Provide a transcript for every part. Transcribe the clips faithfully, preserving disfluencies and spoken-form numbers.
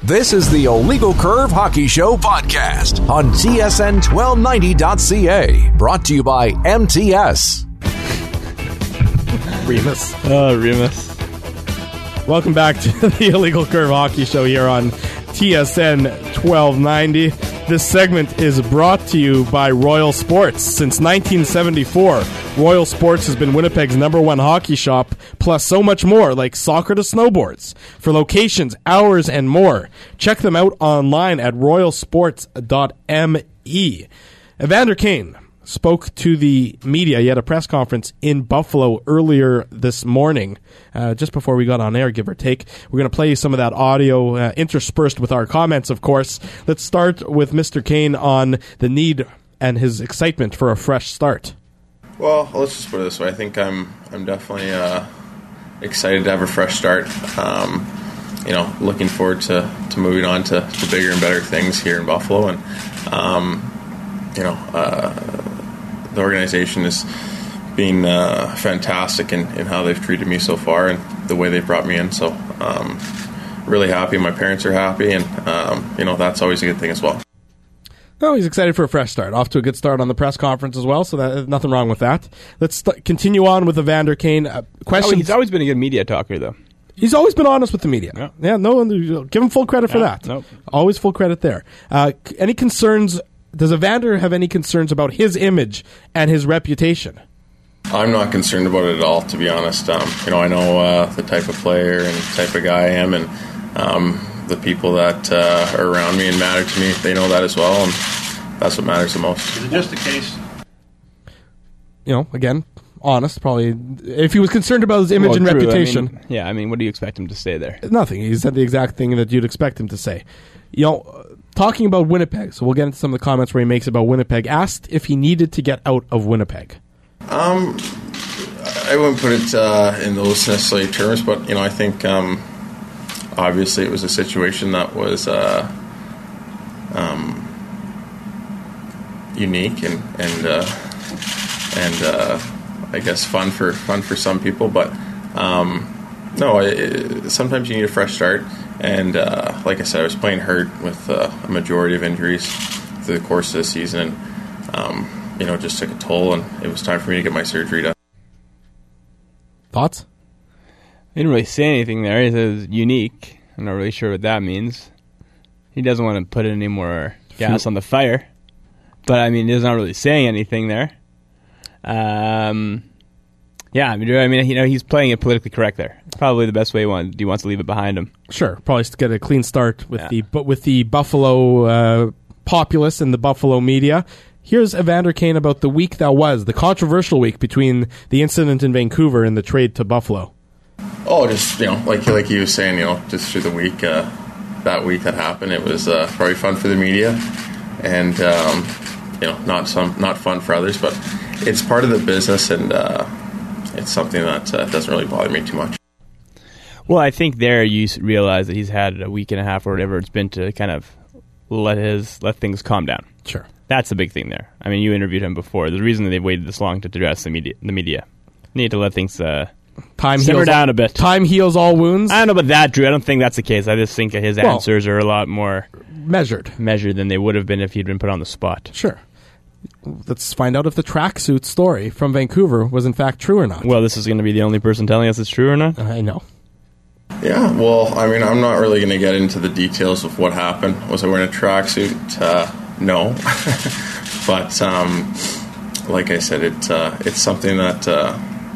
This is the Illegal Curve Hockey Show podcast on T S N twelve ninety dot C A. Brought to you by M T S. Remus. Oh, Remus. Welcome back to the Illegal Curve Hockey Show here on T S N twelve ninety. This segment is brought to you by Royal Sports. Since nineteen seventy-four, Royal Sports has been Winnipeg's number one hockey shop, plus so much more, like soccer to snowboards. For locations, hours, and more, check them out online at royal sports dot m e. Evander Kane spoke to the media. He had a press conference in Buffalo earlier this morning, uh, just before we got on air, give or take. We're going to play you some of that audio uh, interspersed with our comments, of course. Let's start with Mister Kane on the need and his excitement for a fresh start. Well, let's just put it this way. I think I'm I'm definitely uh, excited to have a fresh start. Um, you know, looking forward to, to moving on to, to bigger and better things here in Buffalo. And, um, you know, uh, the organization has been uh, fantastic in, in how they've treated me so far and the way they've brought me in. So, um, really happy. My parents are happy, and um, you know that's always a good thing as well. Oh, he's excited for a fresh start. Off to a good start on the press conference as well, so that, nothing wrong with that. Let's st- continue on with Evander Kane. Uh, questions. Oh, he's always been a good media talker, though. He's always been honest with the media. Yeah, yeah no, give him full credit for yeah, that. Nope. Always full credit there. Uh, any concerns? Does Evander have any concerns about his image and his reputation? I'm not concerned about it at all, to be honest. Um, you know, I know uh, the type of player and the type of guy I am, and um, the people that uh, are around me and matter to me, they know that as well, and that's what matters the most. Is it just the case? You know, again, honest, probably. If he was concerned about his image well, and true. reputation. I mean, yeah, I mean, what do you expect him to say there? Nothing. He said the exact thing that you'd expect him to say. You know, talking about Winnipeg, so we'll get into some of the comments where he makes about Winnipeg. Asked if he needed to get out of Winnipeg. Um, I wouldn't put it uh, in those necessarily terms, but, you know, I think um, obviously it was a situation that was uh, um, unique and and uh, and uh, I guess fun for fun for some people, but um, no, it, sometimes you need a fresh start. And uh, like I said, I was playing hurt with uh, a majority of injuries through the course of the season, and um, you know, it just took a toll, and it was time for me to get my surgery done. Thoughts? He didn't really say anything there. He says unique. I'm not really sure what that means. He doesn't want to put any more gas on the fire, but I mean, he's not really saying anything there. Um. Yeah, I mean, I mean, you know, he's playing it politically correct there. Probably the best way he wants. He wants to leave it behind him. Sure, probably to get a clean start with yeah. the but with the Buffalo uh, populace and the Buffalo media. Here's Evander Kane about the week that was, the controversial week between the incident in Vancouver and the trade to Buffalo. Oh, just, you know, like like he was saying, you know, just through the week, uh, that week that happened, it was uh, probably fun for the media, and um, you know, not some not fun for others, but it's part of the business, and uh, it's something that uh, doesn't really bother me too much. Well, I think there you realize that he's had a week and a half or whatever it's been to kind of let his let things calm down. Sure, that's the big thing there. I mean, you interviewed him before. There's a reason that they've waited this long to address the media. The media need to let things uh, time simmer heals down all, a bit. Time heals all wounds. I don't know about that, Drew. I don't think that's the case. I just think that his well, answers are a lot more measured, measured than they would have been if he'd been put on the spot. Sure. Let's find out if the tracksuit story from Vancouver was in fact true or not. Well, this is going to be the only person telling us it's true or not? I know. Yeah, well, I mean, I'm not really going to get into the details of what happened. Was I wearing a tracksuit? Uh, no. But, um, like I said, it uh, it's something that uh,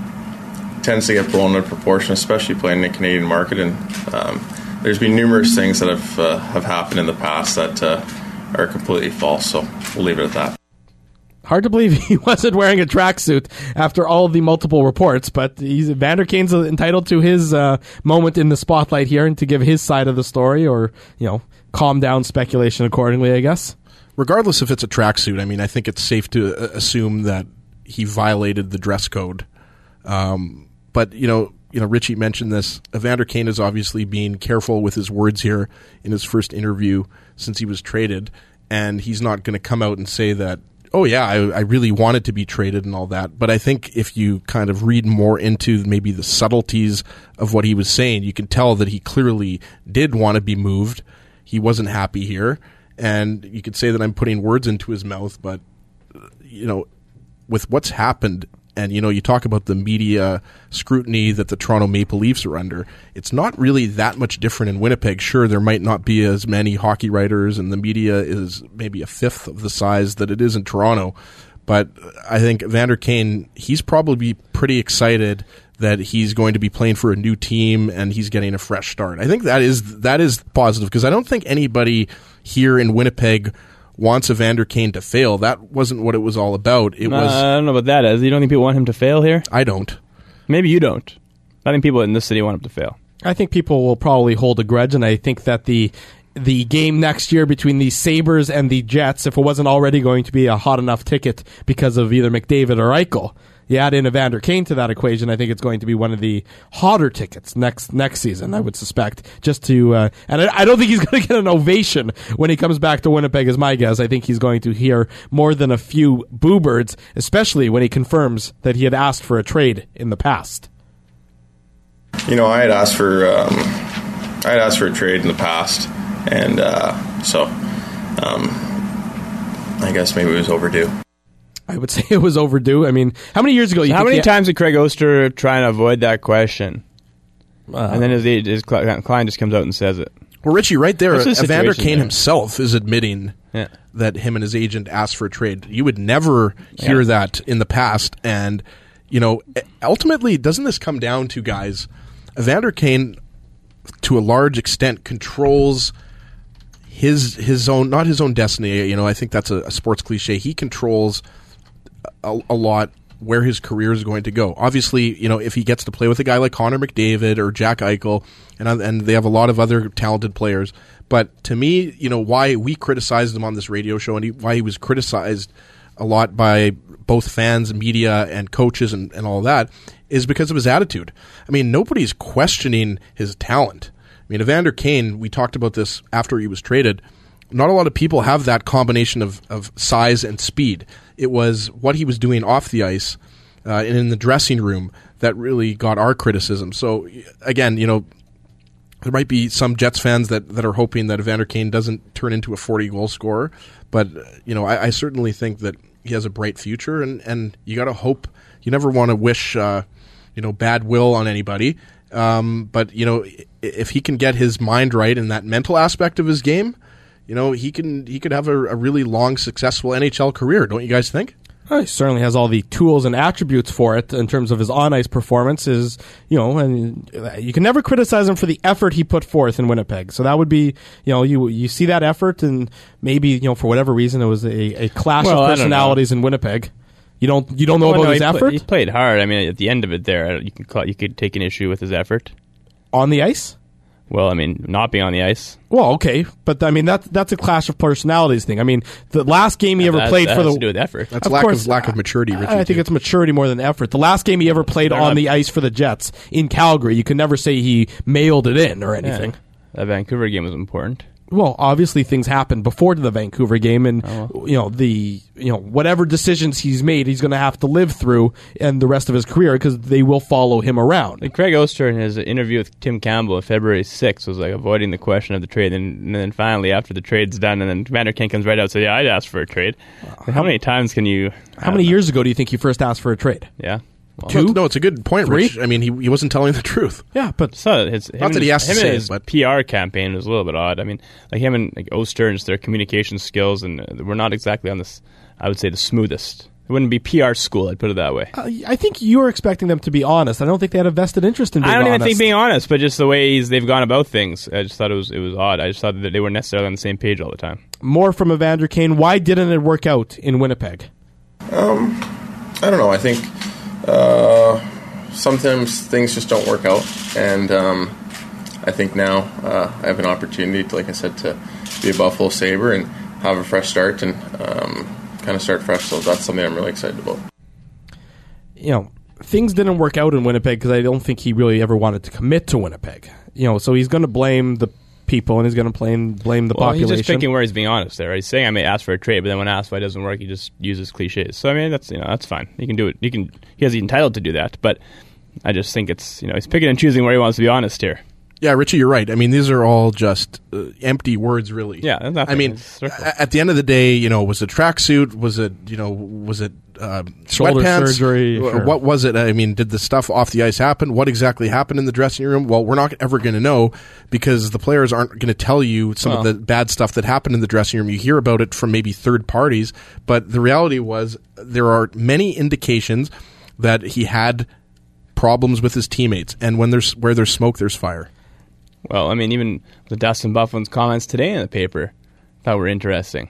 tends to get blown out of proportion, especially playing in the Canadian market. And um, there's been numerous things that have, uh, have happened in the past that uh, are completely false, so we'll leave it at that. Hard to believe he wasn't wearing a tracksuit after all of the multiple reports, but he's, Evander Kane's entitled to his uh, moment in the spotlight here and to give his side of the story, or, you know, calm down speculation accordingly, I guess. Regardless if it's a tracksuit, I mean, I think it's safe to uh, assume that he violated the dress code. Um, but, you know, you know, Richie mentioned this. Evander Kane is obviously being careful with his words here in his first interview since he was traded, and he's not going to come out and say that, oh, yeah, I, I really wanted to be traded and all that. But I think if you kind of read more into maybe the subtleties of what he was saying, you can tell that he clearly did want to be moved. he wasn't happy here. And you could say that I'm putting words into his mouth, but, you know, with what's happened, and, you know, you talk about the media scrutiny that the Toronto Maple Leafs are under, it's not really that much different in Winnipeg. Sure, there might not be as many hockey writers, and the media is maybe a fifth of the size that it is in Toronto. But I think Evander Kane, he's probably pretty excited that he's going to be playing for a new team and he's getting a fresh start. I think that is that is positive, because I don't think anybody here in Winnipeg wants Evander Kane to fail. That wasn't what it was all about. It uh, was. I don't know about that. As you don't think people want him to fail here? I don't. Maybe you don't. I think people in this city want him to fail. I think people will probably hold a grudge, and I think that the the game next year between the Sabres and the Jets, if it wasn't already going to be a hot enough ticket because of either McDavid or Eichel, you add in Evander Kane to that equation, I think it's going to be one of the hotter tickets next next season, I would suspect. Just to, uh, and I, I don't think he's going to get an ovation when he comes back to Winnipeg, is my guess. I think he's going to hear more than a few boo birds, especially when he confirms that he had asked for a trade in the past. You know, I had asked for um, I had asked for a trade in the past, and uh, so um, I guess maybe it was overdue. I would say it was overdue. I mean, how many years ago? So You how many he, times did Craig Oster try and avoid that question? Uh, and then his, his client just comes out and says it. Well, Richie, right there, What's the Evander situation Kane there? himself is admitting Yeah. that him and his agent asked for a trade. You would never hear Yeah. that in the past. And, you know, ultimately, doesn't this come down to, guys, Evander Kane, to a large extent, controls his his own, not his own destiny. You know, I think that's a, a sports cliche. He controls a, a lot where his career is going to go. Obviously, you know, if he gets to play with a guy like Connor McDavid or Jack Eichel, and and they have a lot of other talented players. But to me, you know, why we criticized him on this radio show, and he, why he was criticized a lot by both fans, media, and coaches, and, and all that, is because of his attitude. I mean, nobody's questioning his talent. I mean, Evander Kane, we talked about this after he was traded. Not a lot of people have that combination of, of size and speed. It was what he was doing off the ice uh, and in the dressing room that really got our criticism. So, again, you know, there might be some Jets fans that, that are hoping that Evander Kane doesn't turn into a forty-goal scorer. But, you know, I, I certainly think that he has a bright future, and, and you got to hope. You never want to wish, uh, you know, bad will on anybody. Um, but, you know, if he can get his mind right in that mental aspect of his game, you know, he can he could have a, a really long, successful N H L career, don't you guys think? Well, he certainly has all the tools and attributes for it in terms of his on-ice performances. You know, and you can never criticize him for the effort he put forth in Winnipeg. So that would be, you know, you you see that effort, and maybe, you know, for whatever reason, it was a, a clash Well, of I don't personalities in Winnipeg. You don't you don't know Well, about no, his he effort Play, he played hard. I mean, at the end of it, there you can call, you could take an issue with his effort. on the ice. Well, I mean, not being on the ice. Well, okay, but I mean that that's a clash of personalities thing. I mean, the last game he ever that, played that for has the to do with effort. That's Of lack course, of lack of maturity, Richie. I think too. it's maturity more than effort. The last game he ever played They're on not- the ice for the Jets in Calgary, you can never say he mailed it in or anything. Yeah. That Vancouver game was important. Well, obviously things happened before the Vancouver game, and Oh. you know the you know whatever decisions he's made, he's going to have to live through and the rest of his career because they will follow him around. Like Craig Oster in his interview with Tim Campbell on February sixth was like avoiding the question of the trade, and, and then finally after the trade's done, and then Evander Kane comes right out and says, "Yeah, I'd ask for a trade." Like, how many times can you? How many years ago do you think you first asked for a trade? Yeah. Well, Two? No, no, it's a good point, Three? Rich. I mean, he he wasn't telling the truth. Yeah, but So his, him Not that and he his- has to him say and it, his but- P R campaign was a little bit odd. I mean, like him and like Oster and just their communication skills, and uh, we're not exactly on this. I would say the smoothest. It wouldn't be P R school. I'd put it that way. uh, I think you were expecting them to be honest. I don't think they had a vested interest in being I don't honest. even think being honest, but just the ways they've gone about things. I just thought it was it was odd. I just thought that they weren't necessarily on the same page all the time. More from Evander Kane. Why didn't it work out in Winnipeg? I don't know. I think uh, sometimes things just don't work out, and um, I think now uh, I have an opportunity, to, like I said, to be a Buffalo Sabre and have a fresh start and um, kind of start fresh. So that's something I'm really excited about. You know, things didn't work out in Winnipeg because I don't think he really ever wanted to commit to Winnipeg. You know, so he's going to blame the people and he's going to blame blame the Well, population. he's just picking where he's being honest there. He's saying I may ask for a trade, but then when asked why it doesn't work, he just uses cliches. So I mean, that's you know that's fine. He can do it. He can. He has entitled to do that. But I just think it's you know he's picking and choosing where he wants to be honest here. Yeah, Richie, you're right. I mean, these are all just uh, empty words, really. Yeah, nothing. I mean, a- at the end of the day, you know, was it tracksuit? Was it, you know, was it uh, shoulder sweatpants? surgery? Sure. What was it? I mean, did the stuff off the ice happen? What exactly happened in the dressing room? Well, we're not ever going to know because the players aren't going to tell you some well. of the bad stuff that happened in the dressing room. You hear about it from maybe third parties, but the reality was there are many indications that he had problems with his teammates, and when there's where there's smoke, there's fire. Well, I mean, even the Dustin Byfuglien's comments today in the paper I thought were interesting.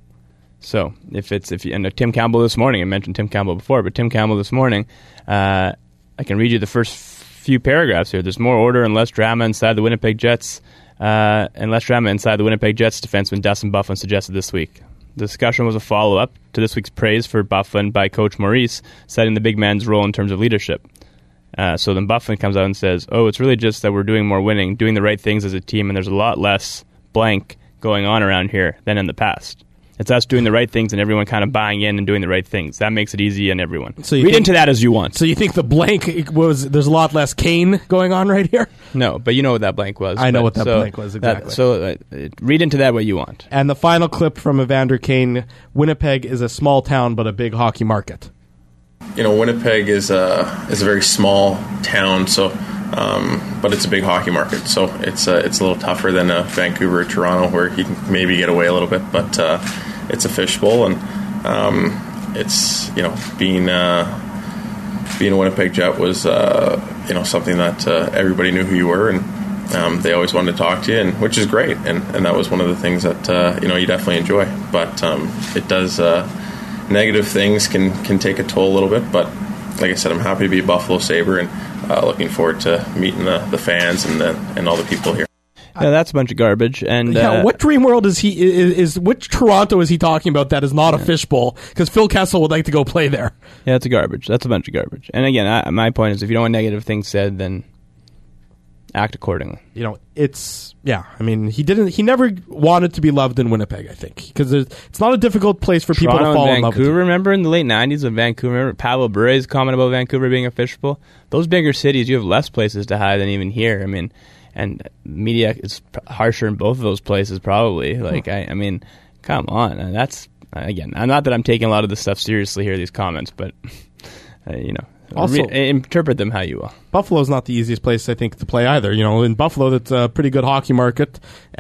So, if it's if you, and Tim Campbell this morning, I mentioned Tim Campbell before, but Tim Campbell this morning, uh, I can read you the first few paragraphs here. There's more order and less drama inside the Winnipeg Jets, uh, and less drama inside the Winnipeg Jets defenseman Dustin Byfuglien suggested this week. The discussion was a follow-up to this week's praise for Byfuglien by Coach Maurice, citing the big man's role in terms of leadership. Uh, so then Byfuglien comes out and says, oh, it's really just that we're doing more winning, doing the right things as a team, and there's a lot less blank going on around here than in the past. It's us doing the right things and everyone kind of buying in and doing the right things. That makes it easy on everyone. So you Read think, into that as you want. So you think the blank was, there's a lot less Kane going on right here? No, but you know what that blank was. I know what that so blank was, exactly. That, so uh, read into that what you want. And the final clip from Evander Kane, Winnipeg is a small town but a big hockey market. You know, Winnipeg is a is a very small town, so um, but it's a big hockey market. So it's uh, it's a little tougher than uh, Vancouver or Toronto, where you can maybe get away a little bit. But uh, it's a fishbowl, and um, it's you know being uh, being a Winnipeg Jet was uh, you know something that uh, everybody knew who you were, and um, they always wanted to talk to you, and which is great. And, and that was one of the things that uh, you know you definitely enjoy. But um, it does. Uh, Negative things can, can take a toll a little bit, but like I said, I'm happy to be a Buffalo Sabre and uh, looking forward to meeting the, the fans and the, and all the people here. Yeah, that's a bunch of garbage. And yeah, uh, what dream world is he? Is, is which Toronto is he talking about? That is not a fishbowl because Phil Kessel would like to go play there. Yeah, that's a garbage. That's a bunch of garbage. And again, I, my point is, if you don't want negative things said, then act accordingly. You know, it's yeah. I mean, he didn't. He never wanted to be loved in Winnipeg. I think because it's not a difficult place for people Toronto to fall and in love with. Vancouver, remember in the late nineties when Vancouver, remember Pavel Bure's comment about Vancouver being a fishbowl? Those bigger cities, you have less places to hide than even here. I mean, and media is harsher in both of those places, probably. Like, I, I mean, come on. And that's again, not that I'm taking a lot of this stuff seriously here, these comments, but uh, you know. Also, Re- interpret them how you will. Buffalo's not the easiest place, I think, to play either. You know, in Buffalo, that's a pretty good hockey market,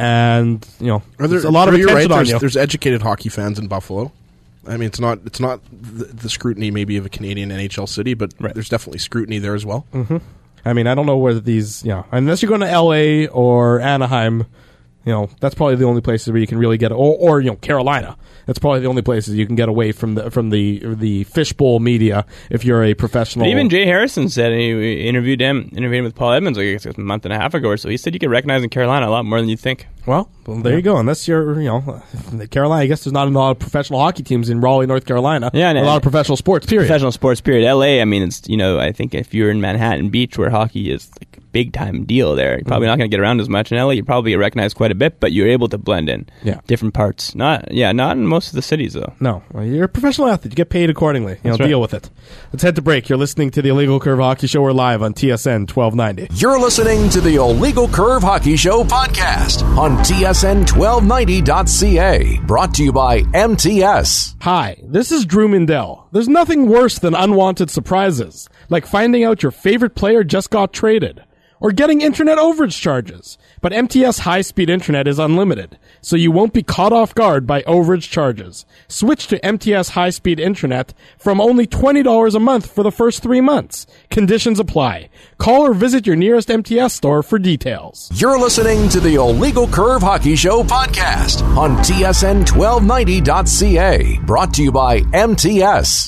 and you know, there, there's a lot of attention right, on there's, you. There's educated hockey fans in Buffalo. I mean, it's not it's not the, the scrutiny maybe of a Canadian N H L city, but right. there's definitely scrutiny there as well. Mm-hmm. I mean, I don't know whether these, you know, unless you're going to L A or Anaheim, you know, that's probably the only places where you can really get, or, or you know, Carolina. That's probably the only places you can get away from the from the the fishbowl media if you're a professional. But even Jay Harrison said, and he interviewed him, interviewed him with Paul Edmonds, like I guess a month and a half ago or so. He said you get recognized in Carolina a lot more than you think. Well, well there yeah. you go. Unless you're, you know, Carolina. I guess there's not a lot of professional hockey teams in Raleigh, North Carolina. Yeah, and a lot of professional sports. Period. Professional sports. Period. L A. I mean, it's you know, I think if you're in Manhattan Beach, where hockey is like a big time deal, there, you're probably mm-hmm. not going to get around as much. In L A, you probably get recognized quite a bit, but you're able to blend in. Yeah. Different parts. Not yeah, not in most of the cities though. No, well, you're a professional athlete. You get paid accordingly. You know, right. deal with it. Let's head to break. You're listening to the Illegal Curve Hockey Show. We're live on T S N twelve ninety. You're listening to the Illegal Curve Hockey Show podcast on T S N twelve ninety dot C A. Brought to you by M T S. Hi, this is Drew Mindell. There's nothing worse than unwanted surprises, like finding out your favorite player just got traded, or getting internet overage charges. But M T S high-speed internet is unlimited, so you won't be caught off guard by overage charges. Switch to M T S high-speed internet from only twenty dollars a month for the first three months. Conditions apply. Call or visit your nearest M T S store for details. You're listening to the Illegal Curve Hockey Show podcast on T S N twelve ninety dot C A. Brought to you by M T S.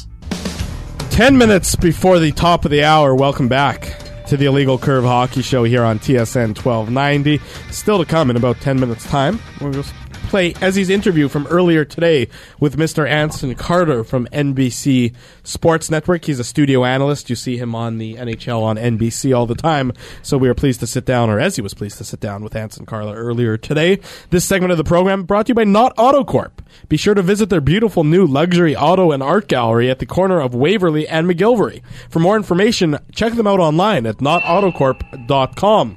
Ten minutes before the top of the hour, welcome back to the Illegal Curve Hockey Show here on T S N twelve ninety. Still to come in about ten minutes' time. We'll just play Ezzy's interview from earlier today with Mister Anson Carter from N B C Sports Network. He's a studio analyst. You see him on the N H L on N B C all the time. So we are pleased to sit down, or Ezzy was pleased to sit down with Anson Carter earlier today. This segment of the program brought to you by Knott Auto Corp. Be sure to visit their beautiful new luxury auto and art gallery at the corner of Waverly and McGilvery. For more information, check them out online at knott auto corp dot com.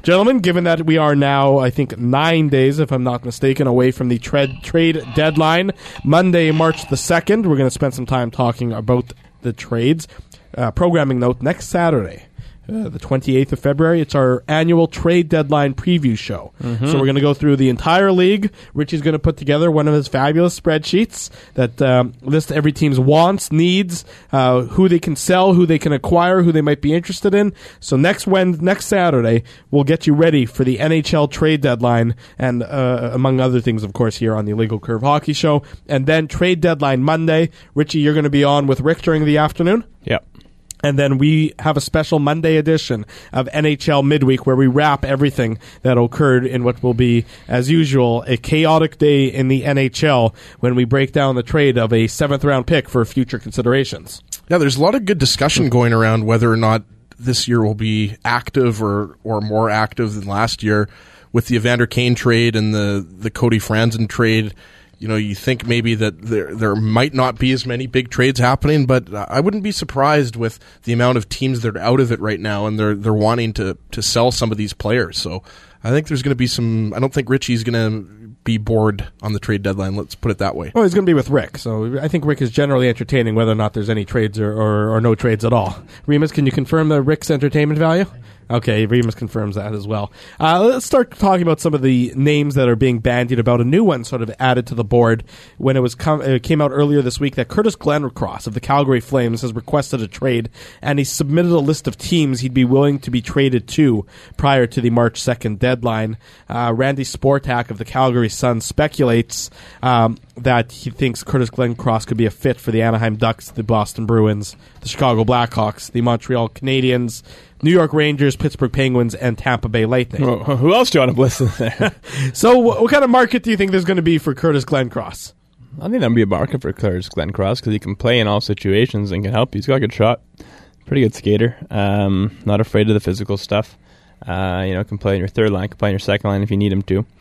Gentlemen, given that we are now, I think, nine days, if I'm not mistaken, away from the trade trade deadline, Monday, March the second, we're going to spend some time talking about the trades. Uh, programming note, next Saturday, Uh, the twenty-eighth of February, it's our annual trade deadline preview show. Mm-hmm. So we're going to go through the entire league. Richie's going to put together one of his fabulous spreadsheets that um, lists every team's wants, needs, uh, who they can sell, who they can acquire, who they might be interested in. So next Wednesday, next Saturday, we'll get you ready for the N H L trade deadline and, uh, among other things, of course, here on the Illegal Curve Hockey Show. And then trade deadline Monday. Richie, you're going to be on with Rick during the afternoon? Yep. And then we have a special Monday edition of N H L Midweek where we wrap everything that occurred in what will be, as usual, a chaotic day in the N H L when we break down the trade of a seventh-round pick for future considerations. Yeah, there's a lot of good discussion going around whether or not this year will be active or, or more active than last year with the Evander Kane trade and the, the Cody Franzen trade. You know, you think maybe that there there might not be as many big trades happening, but I wouldn't be surprised with the amount of teams that are out of it right now, and they're they're wanting to to sell some of these players. So I think there's going to be some. I don't think Richie's going to be bored on the trade deadline. Let's put it that way. Well, he's going to be with Rick, so I think Rick is generally entertaining, whether or not there's any trades or, or, or no trades at all. Remus, can you confirm the Rick's entertainment value? Okay, Remus confirms that as well. Uh, let's start talking about some of the names that are being bandied about. A new one sort of added to the board when it was com- it came out earlier this week that Curtis Glencross of the Calgary Flames has requested a trade, and he submitted a list of teams he'd be willing to be traded to prior to the March second deadline. Uh, Randy Sportak of the Calgary Sun speculates um, that he thinks Curtis Glencross could be a fit for the Anaheim Ducks, the Boston Bruins, the Chicago Blackhawks, the Montreal Canadiens, New York Rangers, Pittsburgh Penguins, and Tampa Bay Lightning. Well, who else do you want to list there? So what, what kind of market do you think there's going to be for Curtis Glencross? I think there'll be a market for Curtis Glencross because he can play in all situations and can help. He's got a good shot. Pretty good skater. Um, not afraid of the physical stuff. Uh, you know, can play in your third line, can play in your second line if you need him to.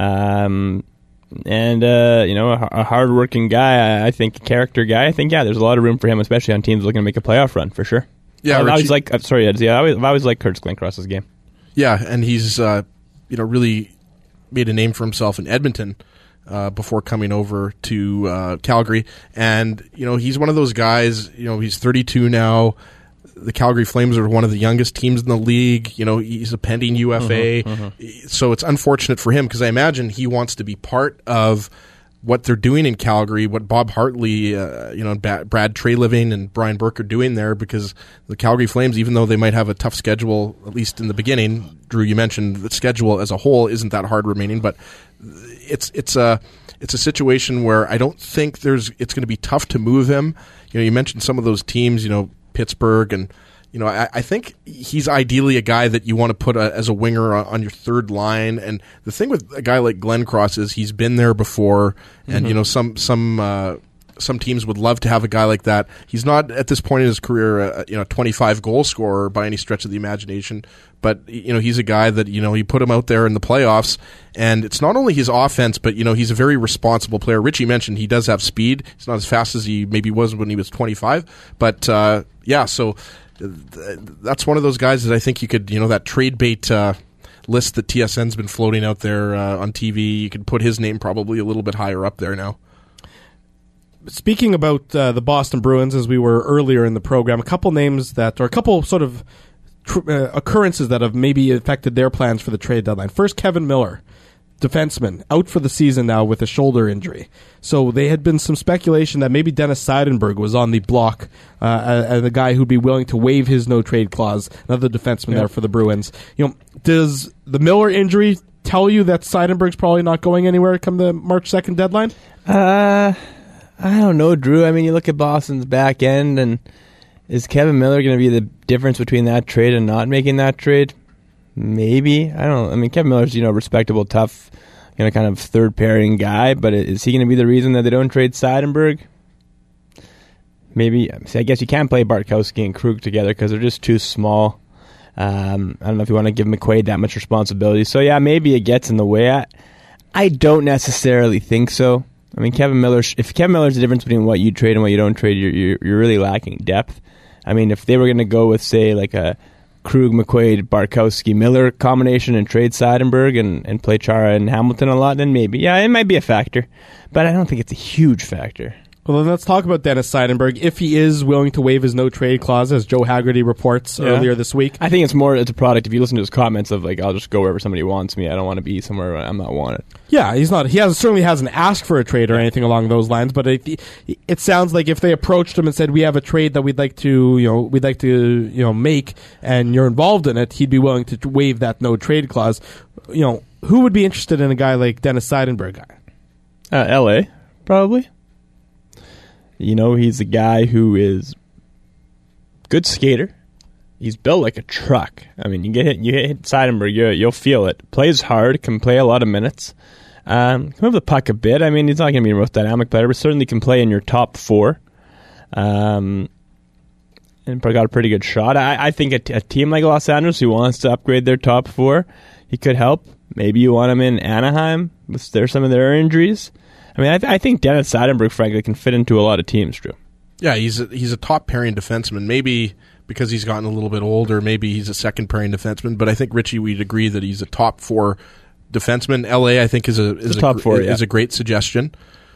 Um, and, uh, you know, a, a hard-working guy, I think, a character guy. I think, yeah, there's a lot of room for him, especially on teams looking to make a playoff run, for sure. Yeah, I've Richie, always like. I'm sorry, yeah, I always, I've always liked Curtis Glencross's game. Yeah, and he's uh, you know really made a name for himself in Edmonton uh, before coming over to uh, Calgary, and you know he's one of those guys. You know he's thirty-two now. The Calgary Flames are one of the youngest teams in the league. You know he's a pending U F A, mm-hmm, mm-hmm. So it's unfortunate for him because I imagine he wants to be part of what they're doing in Calgary, what Bob Hartley, uh, you know, ba- Brad Treliving and Brian Burke are doing there, because the Calgary Flames, even though they might have a tough schedule, at least in the beginning, Drew, you mentioned the schedule as a whole isn't that hard remaining, but it's it's a it's a situation where I don't think there's it's going to be tough to move him. You know, you mentioned some of those teams, you know, Pittsburgh and. You know, I, I think he's ideally a guy that you want to put a, as a winger on, on your third line. And the thing with a guy like Glencross is he's been there before, and mm-hmm. you know, some some uh, some teams would love to have a guy like that. He's not at this point in his career, a, you know, twenty-five goal scorer by any stretch of the imagination. But you know, he's a guy that you know you put him out there in the playoffs, and it's not only his offense, but you know, he's a very responsible player. Richie mentioned he does have speed. He's not as fast as he maybe was when he was twenty-five, but uh, yeah, so. That's one of those guys that I think you could, you know, that trade bait uh, list that T S N's been floating out there uh, on T V, you could put his name probably a little bit higher up there now. Speaking about uh, the Boston Bruins, as we were earlier in the program, a couple names that, or a couple sort of tr- uh, occurrences that have maybe affected their plans for the trade deadline. First, Kevin Miller, defenseman, out for the season now with a shoulder injury. So there had been some speculation that maybe Dennis Seidenberg was on the block, uh, as the guy who'd be willing to waive his no-trade clause, another defenseman yeah. there for the Bruins. You know, does the Miller injury tell you that Seidenberg's probably not going anywhere come the March second deadline? Uh, I don't know, Drew. I mean, you look at Boston's back end, and is Kevin Miller going to be the difference between that trade and not making that trade? Maybe. I don't know. I mean, Kevin Miller's, you know, respectable, tough, you know, kind of third pairing guy, but is he going to be the reason that they don't trade Seidenberg? Maybe. See, I guess you can't play Bartkowski and Krug together because they're just too small. Um, I don't know if you want to give McQuaid that much responsibility. So, yeah, maybe it gets in the way. I, I don't necessarily think so. I mean, Kevin Miller, if Kevin Miller's the difference between what you trade and what you don't trade, you're, you're, you're really lacking depth. I mean, if they were going to go with, say, like a Krug, McQuaid, Barkowski, Miller combination and trade Seidenberg and, and play Chara and Hamilton a lot, then maybe. Yeah, it might be a factor, but I don't think it's a huge factor. Well, then let's talk about Dennis Seidenberg. If he is willing to waive his no-trade clause, as Joe Haggerty reports yeah. earlier this week. I think it's more, it's a product, if you listen to his comments of, like, I'll just go wherever somebody wants me. I don't want to be somewhere where I'm not wanted. Yeah, he's not. He has certainly hasn't asked for a trade or anything along those lines, but it, it sounds like if they approached him and said, we have a trade that we'd like to, you know, we'd like to, you know, make, and you're involved in it, he'd be willing to waive that no-trade clause. You know, who would be interested in a guy like Dennis Seidenberg? Uh, L A, probably. You know, he's a guy who is good skater. He's built like a truck. I mean, you get hit, you hit Seidenberg, you, you'll feel it. Plays hard, can play a lot of minutes. Um, can move the puck a bit. I mean, he's not going to be the most dynamic player, but certainly can play in your top four. Um, and got a pretty good shot. I, I think a, t- a team like Los Angeles who wants to upgrade their top four, he could help. Maybe you want him in Anaheim with their, some of their injuries. I mean, I, th- I think Dennis Seidenberg, frankly, can fit into a lot of teams, Drew. Yeah, he's a, he's a top pairing defenseman. Maybe because he's gotten a little bit older, maybe he's a second pairing defenseman. But I think, Richie, we'd agree that he's a top four defenseman. L A, I think, is a is a, top four, is yeah. a great suggestion.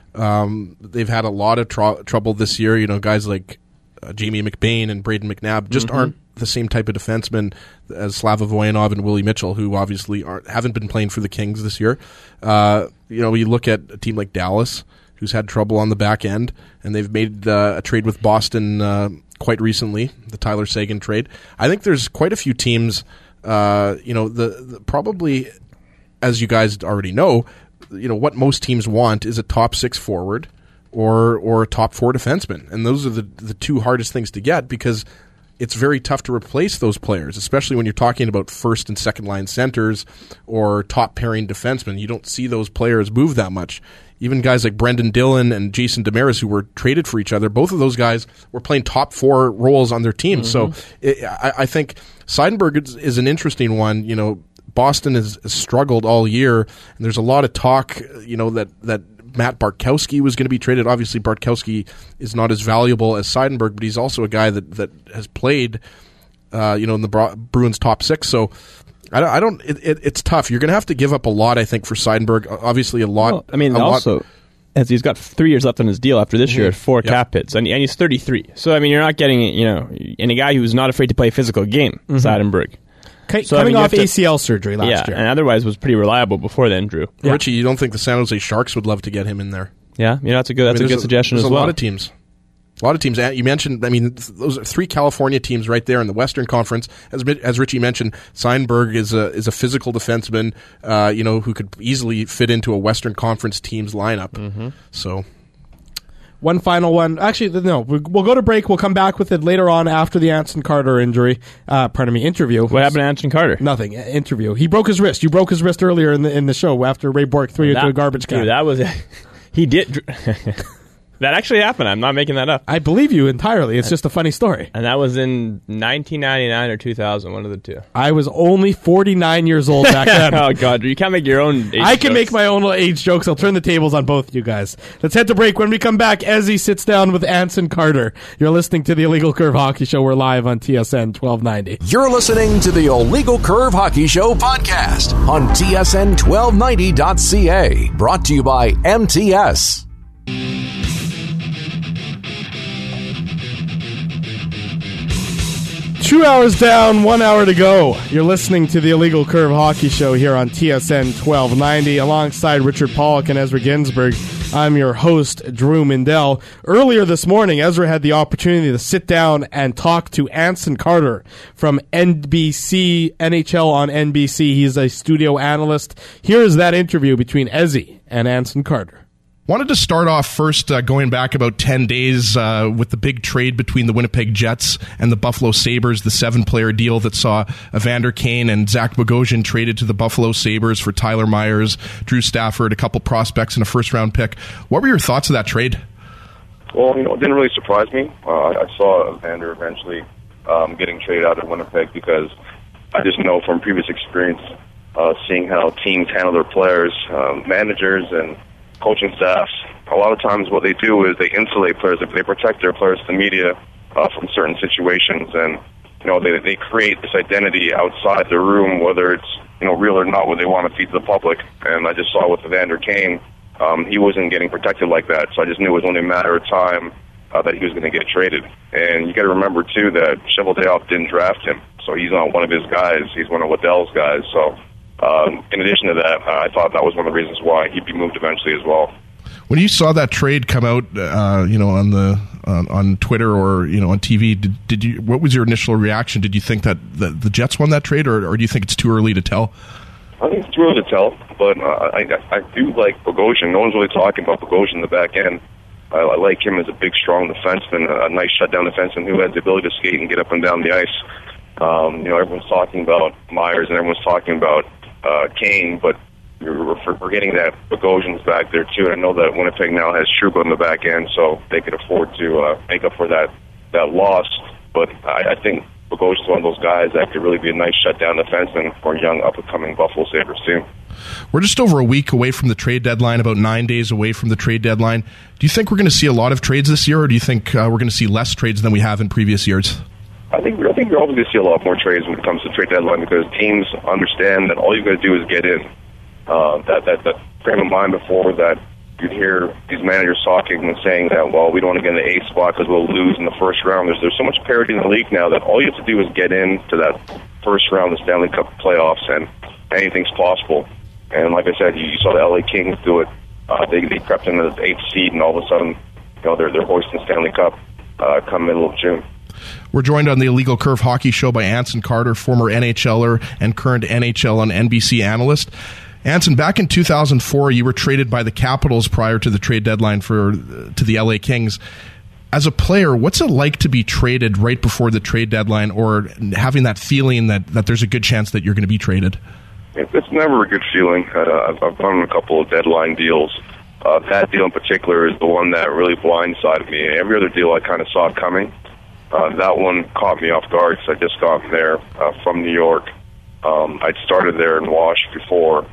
Um, they've had a lot of tr- trouble this year. You know, guys like uh, Jamie McBain and Braden McNabb just mm-hmm. aren't the same type of defenseman as Slava Voyanov and Willie Mitchell, who obviously aren't haven't been playing for the Kings this year. Uh, you know, you look at a team like Dallas, who's had trouble on the back end, and they've made uh, a trade with Boston uh, quite recently, the Tyler Seguin trade. I think there's quite a few teams, uh, you know, the, the probably, as you guys already know, you know, what most teams want is a top six forward or or a top four defenseman. And those are the, the two hardest things to get because it's very tough to replace those players, especially when you're talking about first and second line centers or top pairing defensemen. You don't see those players move that much. Even guys like Brendan Dillon and Jason Demers, who were traded for each other, both of those guys were playing top four roles on their teams. Mm-hmm. So it, I, I think Seidenberg is, is an interesting one. You know, Boston has, has struggled all year, and there's a lot of talk, you know, that that Matt Bartkowski was going to be traded. Obviously, Bartkowski is not as valuable as Seidenberg, but he's also a guy that, that has played, uh, you know, in the Bru- Bruins top six. So I don't. I don't it, it, it's tough. You're going to have to give up a lot, I think, for Seidenberg. Obviously, a lot. Well, I mean, a also, lot. as he's got three years left on his deal after this mm-hmm. year at four yep. cap hits, and, and he's thirty-three. So I mean, you're not getting, you know, and a guy who's not afraid to play a physical game, mm-hmm. Seidenberg. Okay, so, coming I mean, off A C L surgery last yeah, year, and otherwise was pretty reliable before then, Drew. Yeah. Richie, you don't think the San Jose Sharks would love to get him in there? Yeah, you know, that's a good. That's I mean, a good suggestion as as well. well. A lot of teams. A lot of teams. You mentioned, I mean, those are three California teams right there in the Western Conference. As as Richie mentioned, Seidenberg is a is a physical defenseman, uh, you know, who could easily fit into a Western Conference team's lineup. Mm-hmm. So, one final one. Actually, no, we'll go to break. We'll come back with it later on after the Anson Carter injury. Uh, pardon me, interview. What happened to Anson Carter? Nothing. Interview. He broke his wrist. You broke his wrist earlier in the in the show after Ray Bork threw you into a garbage can. Dude, that was he did. That actually happened. I'm not making that up. I believe you entirely. It's just a funny story. And that was in nineteen ninety-nine or two thousand, one of the two. I was only forty-nine years old back then. Oh, God. You can't make your own age I can jokes. make my own age jokes. I'll turn the tables on both you guys. Let's head to break. When we come back, Ezzy sits down with Anson Carter. You're listening to the Illegal Curve Hockey Show. We're live on T S N twelve ninety. You're listening to the Illegal Curve Hockey Show podcast on T S N twelve ninety dot C A. Brought to you by M T S. Two hours down, one hour to go. You're listening to the Illegal Curve Hockey Show here on T S N twelve ninety. Alongside Richard Pollock and Ezra Ginsburg, I'm your host, Drew Mindell. Earlier this morning, Ezra had the opportunity to sit down and talk to Anson Carter from N B C, N H L on N B C. He's a studio analyst. Here is that interview between Ezzy and Anson Carter. Wanted to start off first uh, going back about ten days uh, with the big trade between the Winnipeg Jets and the Buffalo Sabres, the seven-player deal that saw Evander Kane and Zach Bogosian traded to the Buffalo Sabres for Tyler Myers, Drew Stafford, a couple prospects, and a first-round pick. What were your thoughts of that trade? Well, you know, it didn't really surprise me. Uh, I saw Evander eventually um, getting traded out of Winnipeg because I just know from previous experience uh, seeing how teams handle their players, um, managers, and coaching staffs, a lot of times what they do is they insulate players, they protect their players to the media uh, from certain situations. And you know, they they create this identity outside the room, whether it's, you know, real or not, what they want to feed to the public. And I just saw with Evander Kane, um, he wasn't getting protected like that. So I just knew it was only a matter of time uh, that he was going to get traded. And you got to remember, too, that Cheveldayoff didn't draft him. So he's not one of his guys. He's one of Waddell's guys. So um, in addition to that, uh, I thought that was one of the reasons why he'd be moved eventually as well. When you saw that trade come out, uh, you know, on the on, on Twitter or, you know, on T V, did, did you? What was your initial reaction? Did you think that the, the Jets won that trade, or, or do you think it's too early to tell? I think it's too early to tell, but uh, I, I do like Bogosian. No one's really talking about Bogosian in the back end. I, I like him as a big, strong defenseman, a nice shutdown defenseman who has the ability to skate and get up and down the ice. Um, you know, everyone's talking about Myers and everyone's talking about uh, Kane, but we're forgetting that Bogosian's back there too. And I know that Winnipeg now has Trouba in the back end, so they could afford to uh, make up for that that loss. But I, I think Bogosian's one of those guys that could really be a nice shutdown defenseman for young up-and-coming Buffalo Sabres team. We're just over a week away from the trade deadline, about nine days away from the trade deadline. Do you think we're going to see a lot of trades this year, or do you think uh, we're going to see less trades than we have in previous years? I think I think we're always going to see a lot more trades when it comes to trade deadline because teams understand that all you've got to do is get in. Uh, that, that that frame of mind before that you'd hear these managers talking and saying that, well, we don't want to get in the eighth spot because we'll lose in the first round. There's there's so much parity in the league now that all you have to do is get into that first round of the Stanley Cup playoffs, and anything's possible. And like I said, you, you saw the L A Kings do it. Uh, they they crept into the eighth seed, and all of a sudden, you know, they're they're hoisting the Stanley Cup uh, come middle of June. We're joined on the Illegal Curve Hockey Show by Anson Carter, former N H L er and current N H L on N B C analyst. Anson, back in two thousand four, you were traded by the Capitals prior to the trade deadline for to the L A Kings. As a player, what's it like to be traded right before the trade deadline, or having that feeling that, that there's a good chance that you're going to be traded? It's never a good feeling. Uh, I've, I've done a couple of deadline deals. Uh, that deal in particular is the one that really blindsided me. Every other deal I kind of saw coming. Uh, that one caught me off guard because I just got there uh, from New York. Um, I'd started there in Wash before,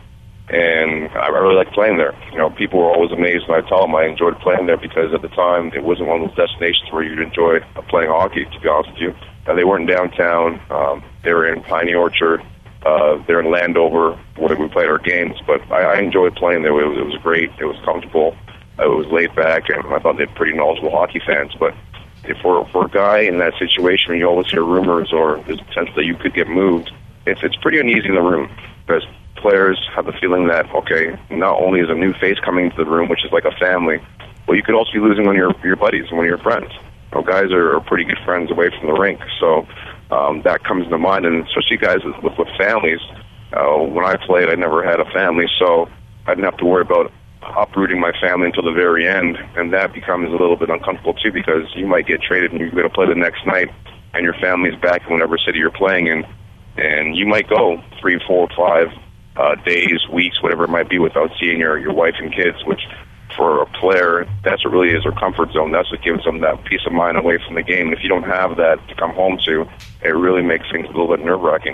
and I really liked playing there. You know, people were always amazed when I tell them I enjoyed playing there because at the time it wasn't one of those destinations where you'd enjoy playing hockey, to be honest with you. Uh, they weren't downtown. Um, they were in Piney Orchard. Uh, they're in Landover where we played our games. But I, I enjoyed playing there. It was, it was great. It was comfortable. Uh, it was laid back, and I thought they had pretty knowledgeable hockey fans. But if for, for a guy in that situation, you always hear rumors or there's a potential that you could get moved, it's, it's pretty uneasy in the room because players have the feeling that, okay, not only is a new face coming into the room, which is like a family, but you could also be losing one of your, your buddies and one of your friends. You know, guys are, are pretty good friends away from the rink, so um, that comes to mind, and especially guys with, with, with families. Uh, when I played, I never had a family, so I didn't have to worry about uprooting my family until the very end, and that becomes a little bit uncomfortable too because you might get traded and you're going to play the next night, and your family's back in whatever city you're playing in, and you might go three, four, five Uh, days, weeks, whatever it might be, without seeing your, your wife and kids, which for a player, that's what really is their comfort zone. That's what gives them that peace of mind away from the game. And if you don't have that to come home to, it really makes things a little bit nerve-wracking.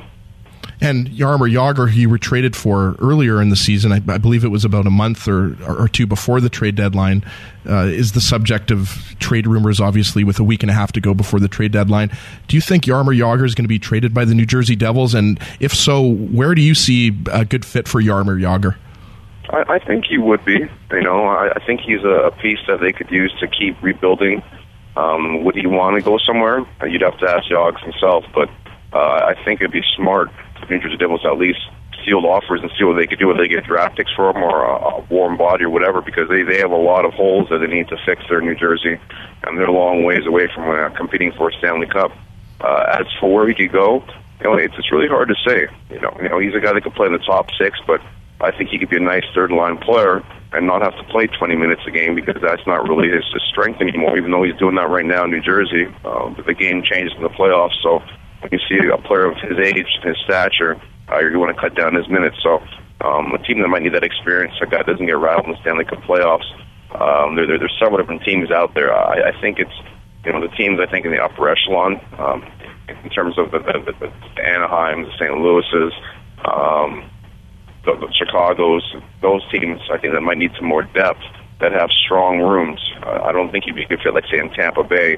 And Jaromir Jagr, you were traded for earlier in the season. I, I believe it was about a month or, or two before the trade deadline. Uh, is the subject of trade rumors, obviously, with a week and a half to go before the trade deadline. Do you think Jaromir Jagr is going to be traded by the New Jersey Devils? And if so, where do you see a good fit for Jaromir Jagr? I, I think he would be. You know, I, I think he's a, a piece that they could use to keep rebuilding. Um, would he want to go somewhere? You'd have to ask Jagr himself, but uh, I think it'd be smart for the New Jersey Devils to at least field offers and see what they could do, whether they get draft picks for him or a, a warm body or whatever, because they, they have a lot of holes that they need to fix there in New Jersey, and they're a long ways away from uh, competing for a Stanley Cup. Uh, as for where he could go, you know, it's, it's really hard to say. You know, you know, he's a guy that could play in the top six, but I think he could be a nice third-line player and not have to play twenty minutes a game because that's not really his, his strength anymore, even though he's doing that right now in New Jersey. Uh, but the game changes in the playoffs, so when you see a player of his age, his stature, uh, you want to cut down his minutes. So um, a team that might need that experience, a guy that doesn't get rattled in the Stanley Cup playoffs, um, there, there, there's several different teams out there. I, I think it's, you know, the teams, I think, in the upper echelon, um, in terms of the, the, the, the Anaheim, the Saint Louis's, um, the, the Chicago's, those teams, I think that might need some more depth that have strong rooms. Uh, I don't think you'd be a good fit, like, say, in Tampa Bay,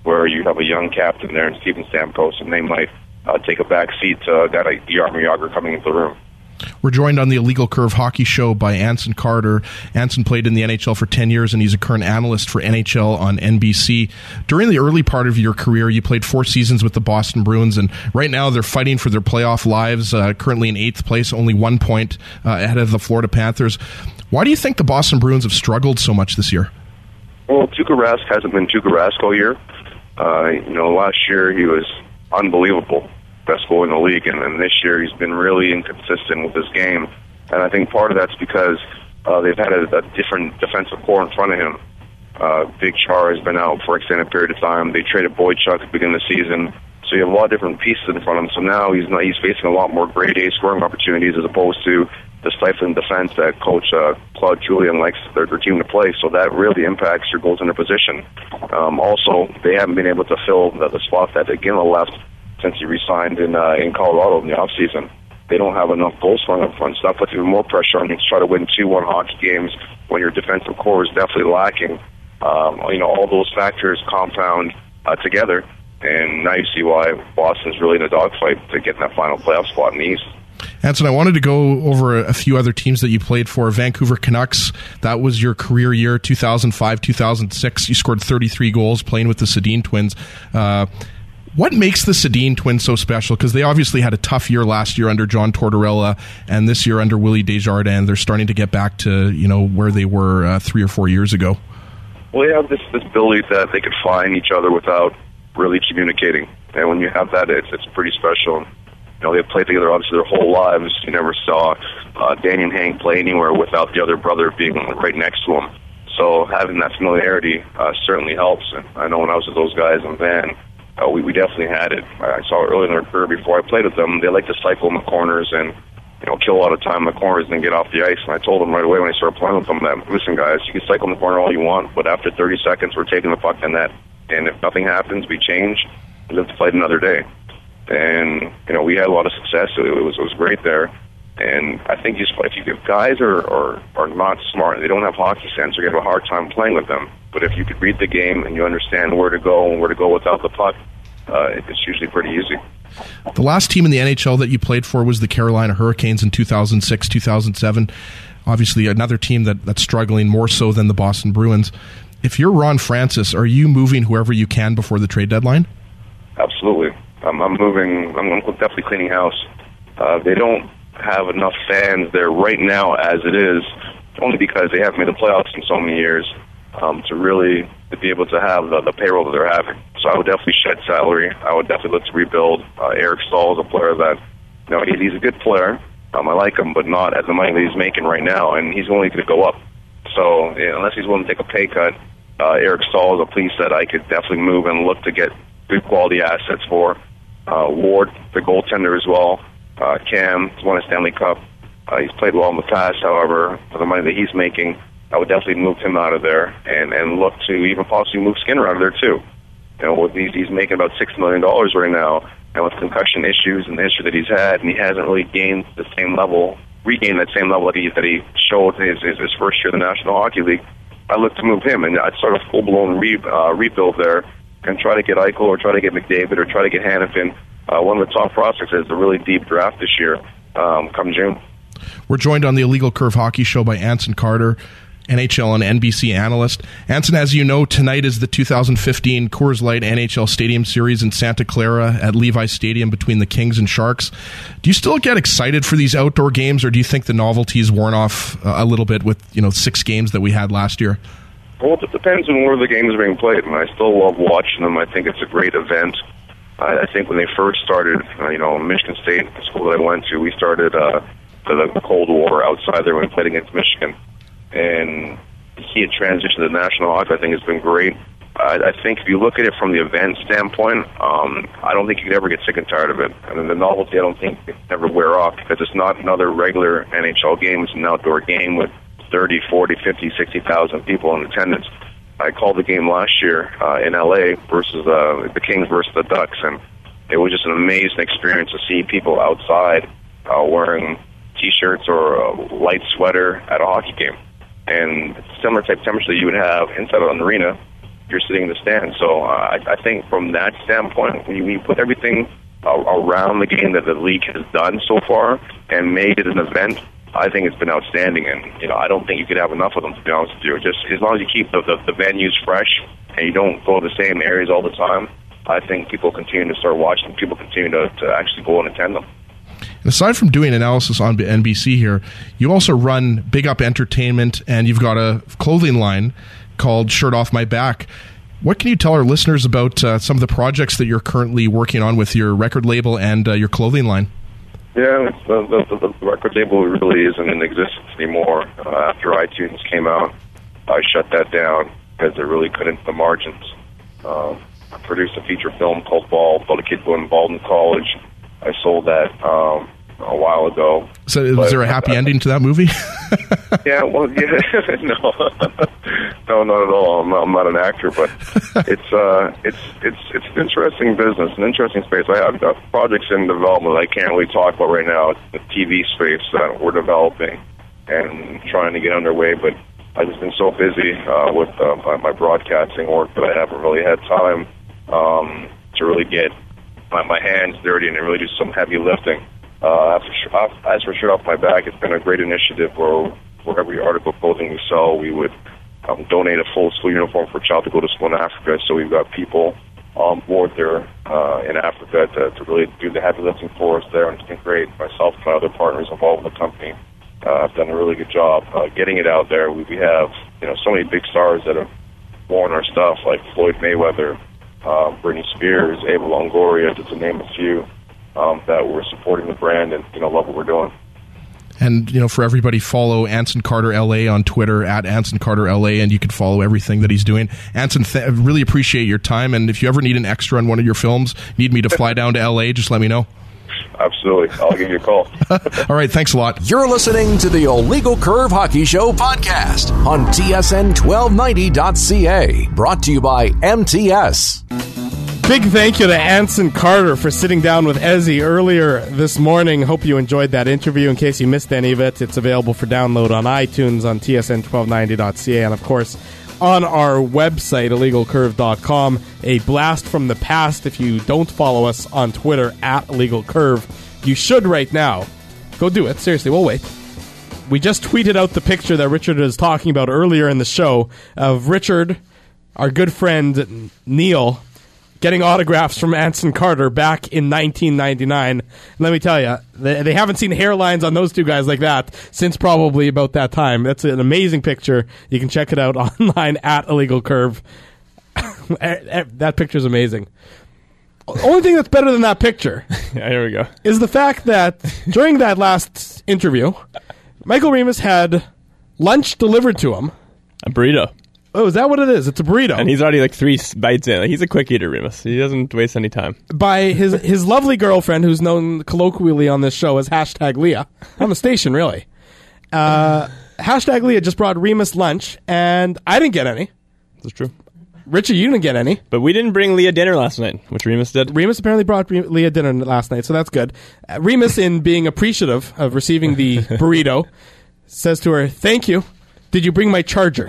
where you have a young captain there in Steven Stamkos, and they might uh, take a back seat to a guy like Jaromir Jagr coming into the room. We're joined on the Illegal Curve Hockey Show by Anson Carter. Anson played in the N H L for ten years, and he's a current analyst for N H L on N B C. During the early part of your career, you played four seasons with the Boston Bruins, and right now they're fighting for their playoff lives, uh, currently in eighth place, only one point uh, ahead of the Florida Panthers. Why do you think the Boston Bruins have struggled so much this year? Well, Tuukka Rask hasn't been Tuukka Rask all year. Uh, you know, last year he was unbelievable. Best goal in the league, and then this year he's been really inconsistent with his game. And I think part of that's because uh, they've had a, a different defensive core in front of him. Uh, Big Char has been out for an extended period of time. They traded Boychuk at the beginning of the season, so you have a lot of different pieces in front of him. So now he's not, he's facing a lot more grade A scoring opportunities as opposed to the stifling defense that Coach uh, Claude Julien likes their, their team to play. So that really impacts your goaltender position. Um, also, they haven't been able to fill the, the spot that Iginla left since he re-signed in uh, in Colorado in the offseason. They don't have enough goal scoring up front, so that puts even more pressure on you to try to win two one hockey games when your defensive core is definitely lacking. Um, you know, all those factors compound uh, together, and now you see why Boston's really in a dogfight to get in that final playoff spot in the East. Anson, I wanted to go over a few other teams that you played for. Vancouver Canucks, that was your career year, two thousand five, two thousand six. You scored thirty-three goals playing with the Sedin twins. Uh, What makes the Sedin twins so special? Because they obviously had a tough year last year under John Tortorella, and this year under Willie Desjardins. They're starting to get back to, you know, where they were uh, three or four years ago. Well, they have this, this ability that they could find each other without really communicating. And when you have that, it's, it's pretty special. You know, they've played together obviously their whole lives. You never saw uh, Danny and Hank play anywhere without the other brother being right next to him. So having that familiarity uh, certainly helps. And I know when I was with those guys in Van, Uh, we, we definitely had it. I saw it early in their career before I played with them. They like to cycle in the corners and, you know, kill a lot of time in the corners and then get off the ice. And I told them right away when I started playing with them that, listen, guys, you can cycle in the corner all you want, but after thirty seconds, we're taking the puck in net. And if nothing happens, we change and live to fight another day. And, you know, we had a lot of success. It was, it was great there. And I think you, if, you, if guys are, are, are not smart, they don't have hockey sense, you're going to have a hard time playing with them. But if you could read the game and you understand where to go and where to go without the puck, uh, it's usually pretty easy. The last team in the N H L that you played for was the Carolina Hurricanes in two thousand six, two thousand seven. Obviously another team that, that's struggling more so than the Boston Bruins. If you're Ron Francis, are you moving whoever you can before the trade deadline? Absolutely. Um, I'm moving. I'm, I'm definitely cleaning house. Uh, they don't have enough fans there right now as it is, only because they haven't made the playoffs in so many years, um, to really to be able to have the, the payroll that they're having. So I would definitely shed salary. I would definitely look to rebuild. Uh, Eric Staal is a player that, you know, he, he's a good player. Um, I like him, but not at the money that he's making right now, and he's only going to go up. So you know, unless he's willing to take a pay cut, uh, Eric Staal is a piece that I could definitely move and look to get good quality assets for. Uh, Ward, the goaltender as well. Uh, Cam, he's won a Stanley Cup. Uh, he's played well in the past, however, for the money that he's making, I would definitely move him out of there and, and look to even possibly move Skinner out of there too. You know, with these, he's making about six million dollars right now, and with concussion issues and the issue that he's had, and he hasn't really gained the same level, regained that same level that he that he showed his his, his first year in the National Hockey League. I look to move him, and I'd start a full blown re, uh, rebuild there, and try to get Eichel or try to get McDavid or try to get Hannafin. Uh, one of the top prospects is a really deep draft this year, um, come June. We're joined on the Illegal Curve Hockey Show by Anson Carter, N H L and N B C analyst. Anson, as you know, tonight is the two thousand fifteen Coors Light N H L Stadium Series in Santa Clara at Levi Stadium between the Kings and Sharks. Do you still get excited for these outdoor games, or do you think the novelty's worn off uh, a little bit with, you know, six games that we had last year? Well, it depends on where the games are being played, and I still love watching them. I think it's a great event. I, I think when they first started, uh, you know, Michigan State, the school that I went to, we started uh, the, the Cold War outside there when we played against Michigan. And to see it transition to the National Hockey, I think has been great. I, I think if you look at it from the event standpoint, um, I don't think you could ever get sick and tired of it. I mean, the novelty, I don't think it ever wear off, because it's not another regular N H L game. It's an outdoor game with thirty, forty, fifty, sixty thousand people in attendance. I called the game last year uh, in L A versus uh, the Kings versus the Ducks, and it was just an amazing experience to see people outside uh, wearing T-shirts or a light sweater at a hockey game. And similar type temperature that you would have inside of an arena, you're sitting in the stands. So uh, I, I think from that standpoint, when you, when you put everything uh, around the game that the league has done so far and made it an event, I think it's been outstanding. And you know, I don't think you could have enough of them, to be honest with you. Just as long as you keep the, the, the venues fresh and you don't go to the same areas all the time, I think people continue to start watching. People continue to, to actually go and attend them. Aside from doing analysis on N B C here, you also run Big Up Entertainment, and you've got a clothing line called Shirt Off My Back. What can you tell our listeners about uh, some of the projects that you're currently working on with your record label and uh, your clothing line? Yeah, the, the, the record label really isn't in existence anymore. Uh, after iTunes came out, I shut that down because it really couldn't the margins. Um, I produced a feature film called Ball, about a kid going bald in college. I sold that um, a while ago. So, was there a happy uh, ending to that movie? yeah, well, yeah, no, no, not at all. I'm not, I'm not an actor, but it's uh, it's it's it's an interesting business, an interesting space. I have got projects in development that I can't really talk about right now. It's the T V space that we're developing and trying to get underway, but I've just been so busy uh, with uh, my, my broadcasting work that I haven't really had time um, to really get my, my hands dirty and really do some heavy lifting. Uh, as for Shirt Off My Back, it's been a great initiative where for every article of clothing we sell, we would um, donate a full school uniform for a child to go to school in Africa. So we've got people on board there uh, in Africa to, to really do the heavy lifting for us there, and it's been great. Myself and my other partners involved in the company uh, have done a really good job uh, getting it out there. We, we have you know so many big stars that have worn our stuff, like Floyd Mayweather, uh, Britney Spears, Ava Longoria, just to name a few. Um, that we're supporting the brand and you know love what we're doing. And you know, for everybody, follow Anson Carter L A on Twitter at Anson Carter L A, and you can follow everything that he's doing. Anson, th- really appreciate your time, and if you ever need an extra on one of your films, need me to fly down to L A, just let me know. Absolutely, I'll give you a call. All right, thanks a lot. You're listening to the Illegal Curve Hockey Show podcast on T S N twelve ninety dot C A, brought to you by M T S. Big thank you to Anson Carter for sitting down with Ezzy earlier this morning. Hope you enjoyed that interview. In case you missed any of it, it's available for download on iTunes, on T S N twelve ninety dot C A, and of course on our website, illegal curve dot com. A blast from the past. If you don't follow us on Twitter at illegalcurve, you should right now. Go do it. Seriously, we'll wait. We just tweeted out the picture that Richard was talking about earlier in the show of Richard, our good friend Neil, getting autographs from Anson Carter back in nineteen ninety-nine. Let me tell you, they, they haven't seen hairlines on those two guys like that since probably about that time. That's an amazing picture. You can check it out online at Illegal Curve. That picture's amazing. Only thing that's better than that picture yeah, here we go. is the fact that during that last interview, Michael Remis had lunch delivered to him. A burrito. Oh, is that what it is? It's a burrito. And he's already like three bites in. Like, he's a quick eater, Remus. He doesn't waste any time. By his his lovely girlfriend, who's known colloquially on this show as hashtag Leah. On the station, really. Uh, hashtag Leah just brought Remus lunch, and I didn't get any. That's true. Richard, you didn't get any. But we didn't bring Leah dinner last night, which Remus did. Remus apparently brought Re- Leah dinner last night, so that's good. Uh, Remus, in being appreciative of receiving the burrito, says to her, "Thank you. Did you bring my charger?"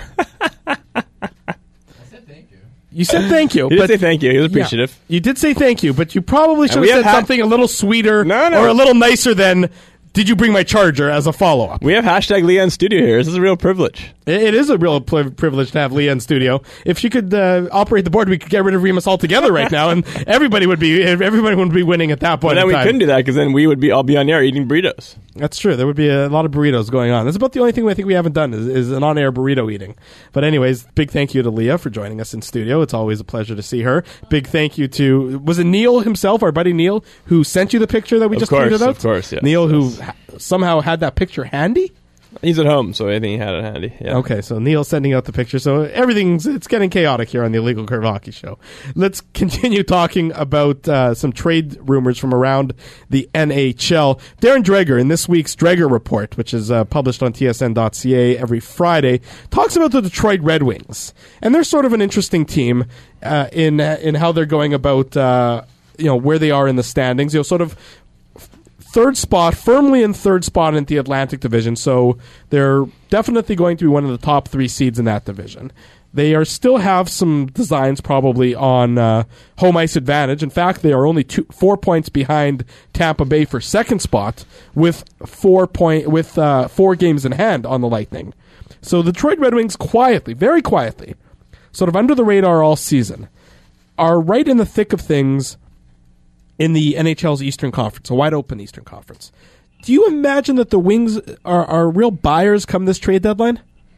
You said thank you. He did but say thank you. He was appreciative. Yeah, you did say thank you, but you probably should have said ha- something a little sweeter no, no. or a little nicer than, "Did you bring my charger?" as a follow-up. We have hashtag Leah in studio here. This is a real privilege. It, it is a real pl- privilege to have Leah in studio. If she could uh, operate the board, we could get rid of Remus altogether right now, and everybody would be everybody would be winning at that point. But then in we time. couldn't do that because then we would be all be on air eating burritos. That's true. There would be a lot of burritos going on. That's about the only thing I think we haven't done is, is an on-air burrito eating. But anyways, big thank you to Leah for joining us in studio. It's always a pleasure to see her. Big thank you to, was it Neil himself, our buddy Neil, who sent you the picture that we Of just course, tweeted out? of course, yes. Neil, who Yes. ha- somehow had that picture handy? He's at home, so I think he had it handy. Yeah. Okay, so Neil's sending out the picture. So everything's, it's getting chaotic here on the Illegal Curve Hockey Show. Let's continue talking about uh, some trade rumors from around the N H L. Darren Dreger, in this week's Dreger Report, which is uh, published on T S N dot C A every Friday, talks about the Detroit Red Wings. And they're sort of an interesting team uh, in uh, in how they're going about, uh, you know, where they are in the standings. You know, sort of third spot, firmly in third spot in the Atlantic Division, so they're definitely going to be one of the top three seeds in that division. They are still have some designs probably on uh, home ice advantage. In fact, they are only two, four points behind Tampa Bay for second spot, with four point with uh, four games in hand on the Lightning. So the Detroit Red Wings quietly, very quietly, sort of under the radar all season, are right in the thick of things in the N H L's Eastern Conference, a wide open Eastern Conference. Do you imagine that the Wings are, are real buyers come this trade deadline?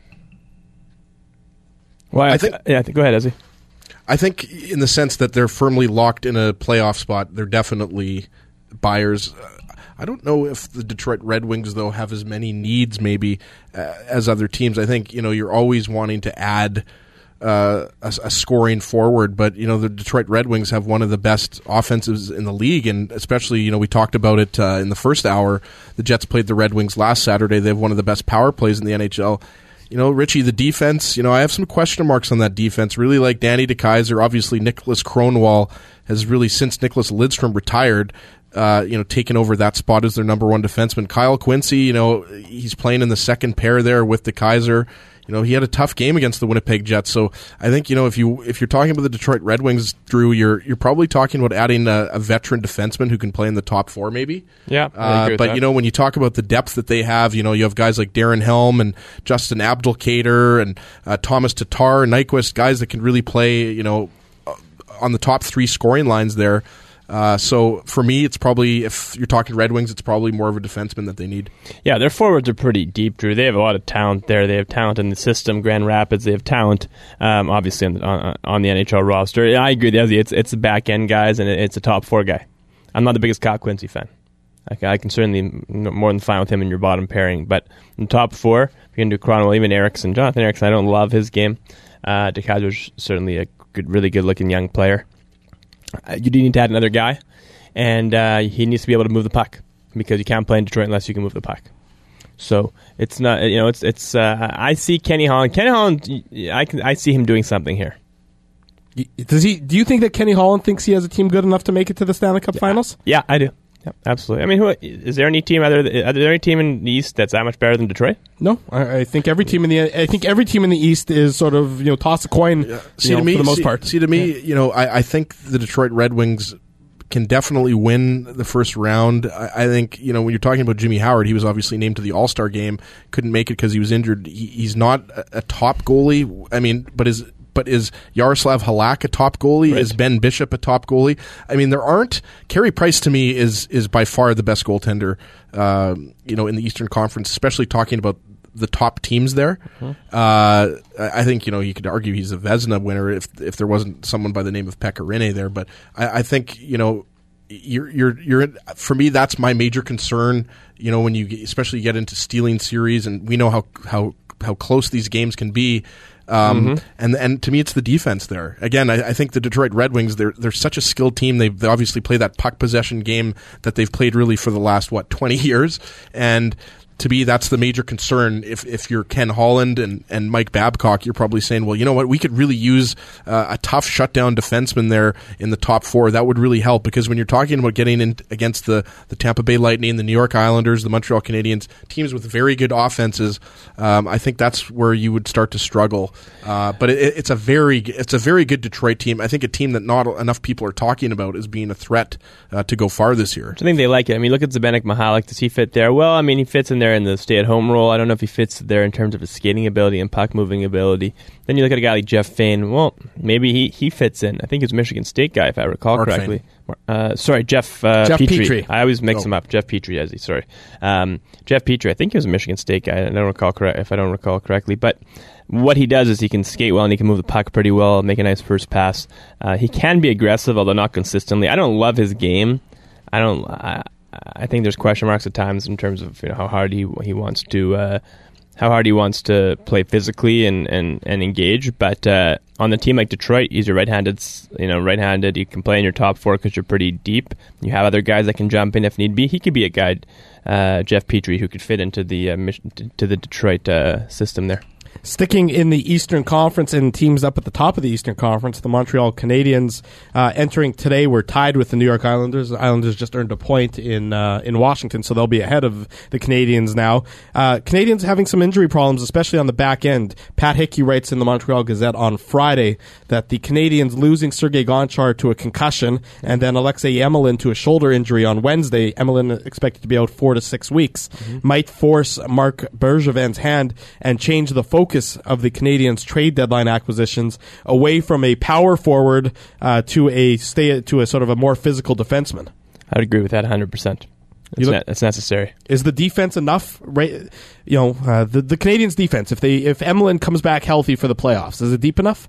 Well, I, I think. Yeah, I think. Go ahead, Ezzy. I think in the sense that they're firmly locked in a playoff spot, they're definitely buyers. Uh, I don't know if the Detroit Red Wings, though, have as many needs maybe uh, as other teams. I think, you know, you're always wanting to add uh, a, a scoring forward, but, you know, the Detroit Red Wings have one of the best offensives in the league, and especially, you know, we talked about it uh, in the first hour. The Jets played the Red Wings last Saturday. They have one of the best power plays in the N H L. You know, Richie, the defense, you know, I have some question marks on that defense. Really like Danny DeKeyser. Obviously, Nicholas Kronwall has really, since Nicholas Lidstrom retired, uh, you know, taken over that spot as their number one defenseman. Kyle Quincy, you know, he's playing in the second pair there with DeKeyser. You know, he had a tough game against the Winnipeg Jets. So I think, you know, if you if you're talking about the Detroit Red Wings, Drew, you're you're probably talking about adding a, a veteran defenseman who can play in the top four, maybe. Yeah, I uh, agree with but that. you know, when you talk about the depth that they have, you know, you have guys like Darren Helm and Justin Abdelkader and uh, Thomas Tatar, Nyquist, guys that can really play, you know, on the top three scoring lines there. Uh, so for me, it's probably, if you're talking Red Wings, it's probably more of a defenseman that they need. Yeah, their forwards are pretty deep, Drew. They have a lot of talent there. They have talent in the system, Grand Rapids. They have talent, um, obviously, on the, on, on the N H L roster. Yeah, I agree with you. It's, it's the back-end guys, and it's a top four guy. I'm not the biggest Kyle Quincy fan. I, I can certainly more than fine with him in your bottom pairing. But in the top four, if you can do Cronwell, even Eriksson. Jonathan Eriksson, I don't love his game. Uh, DeKeyser's certainly a good, really good-looking young player. Uh, you do need to add another guy, and uh, he needs to be able to move the puck, because you can't play in Detroit unless you can move the puck. So it's not, you know, it's it's. Uh, I see Kenny Holland. Kenny Holland, I can I see him doing something here. Does he? Do you think that Kenny Holland thinks he has a team good enough to make it to the Stanley Cup Yeah. Finals? Yeah, I do. Yeah, absolutely. I mean, who, is there any team other? Is there any team in the East that's that much better than Detroit? No, I, I think every team in the I think every team in the East is sort of, you know, toss a coin. Yeah. You See, know, to me, for the most see, part. See, to me, Yeah. you know, I, I think the Detroit Red Wings can definitely win the first round. I, I think, you know, when you're talking about Jimmy Howard, he was obviously named to the All-Star game, couldn't make it because he was injured. He, he's not a, a top goalie. I mean, but is but is Yaroslav Halak a top goalie? Right. Is Ben Bishop a top goalie? I mean, there aren't. Carey Price to me is is by far the best goaltender, uh, you know, in the Eastern Conference, especially talking about the top teams there. Mm-hmm. Uh, I think, you know, you could argue he's a Vezina winner if if there wasn't someone by the name of Pekka Rinne there. But I, I think, you know, you're you're you're for me, that's my major concern. You know, when you especially get into stealing series, and we know how how how close these games can be. Um, mm-hmm. and and to me, it's the defense there. Again, I, I think the Detroit Red Wings, they're they're such a skilled team. They've, they obviously play that puck possession game that they've played really for the last what twenty years, and to me, that's the major concern. If if you're Ken Holland and, and Mike Babcock, you're probably saying, well, you know what, we could really use uh, a tough shutdown defenseman there in the top four. That would really help, because when you're talking about getting in against the, the Tampa Bay Lightning, the New York Islanders, the Montreal Canadiens, teams with very good offenses, um, I think that's where you would start to struggle. Uh, but it, it's a very it's a very good Detroit team. I think a team that not enough people are talking about as being a threat uh, to go far this year. I think they like it. I mean, look at Zdeněk Michalek. Does he fit there? Well, I mean, he fits in there in the stay-at-home role. I don't know if he fits there in terms of his skating ability and puck-moving ability. Then you look at a guy like Jeff Fain. Well, maybe he, he fits in. I think he's a Michigan State guy, if I recall Mark correctly. Uh, sorry, Jeff, uh, Jeff Petrie. Petrie. I always mix oh. him up. Jeff Petrie, as he sorry. Um, Jeff Petrie. I think he was a Michigan State guy. I don't recall correct if I don't recall correctly. But what he does is he can skate well and he can move the puck pretty well, make a nice first pass. Uh, he can be aggressive, although not consistently. I don't love his game. I don't. I, I think there's question marks at times in terms of, you know, how hard he he wants to uh, how hard he wants to play physically and, and, and engage. But uh, on the team like Detroit, he's a right-handed. You know, right-handed. You can play in your top four because you're pretty deep. You have other guys that can jump in if need be. He could be a guy, uh, Jeff Petrie, who could fit into the uh, mission, to the Detroit uh, system there. Sticking in the Eastern Conference and teams up at the top of the Eastern Conference, the Montreal Canadiens uh, entering today were tied with the New York Islanders. The Islanders just earned a point in uh, in Washington, so they'll be ahead of the Canadiens now. Uh, Canadiens having some injury problems, especially on the back end. Pat Hickey writes in the Montreal Gazette on Friday that the Canadiens losing Sergei Gonchar to a concussion and then Alexei Emelin to a shoulder injury on Wednesday, Emelin expected to be out four to six weeks, mm-hmm. might force Marc Bergevin's hand and change the focus of the Canadiens' trade deadline acquisitions away from a power forward uh, to a stay to a sort of a more physical defenseman. I'd agree with that one hundred percent. It's, look, ne- it's necessary. Is the defense enough? Right, you know, uh, the the Canadiens' defense. If they if Emelin comes back healthy for the playoffs, is it deep enough?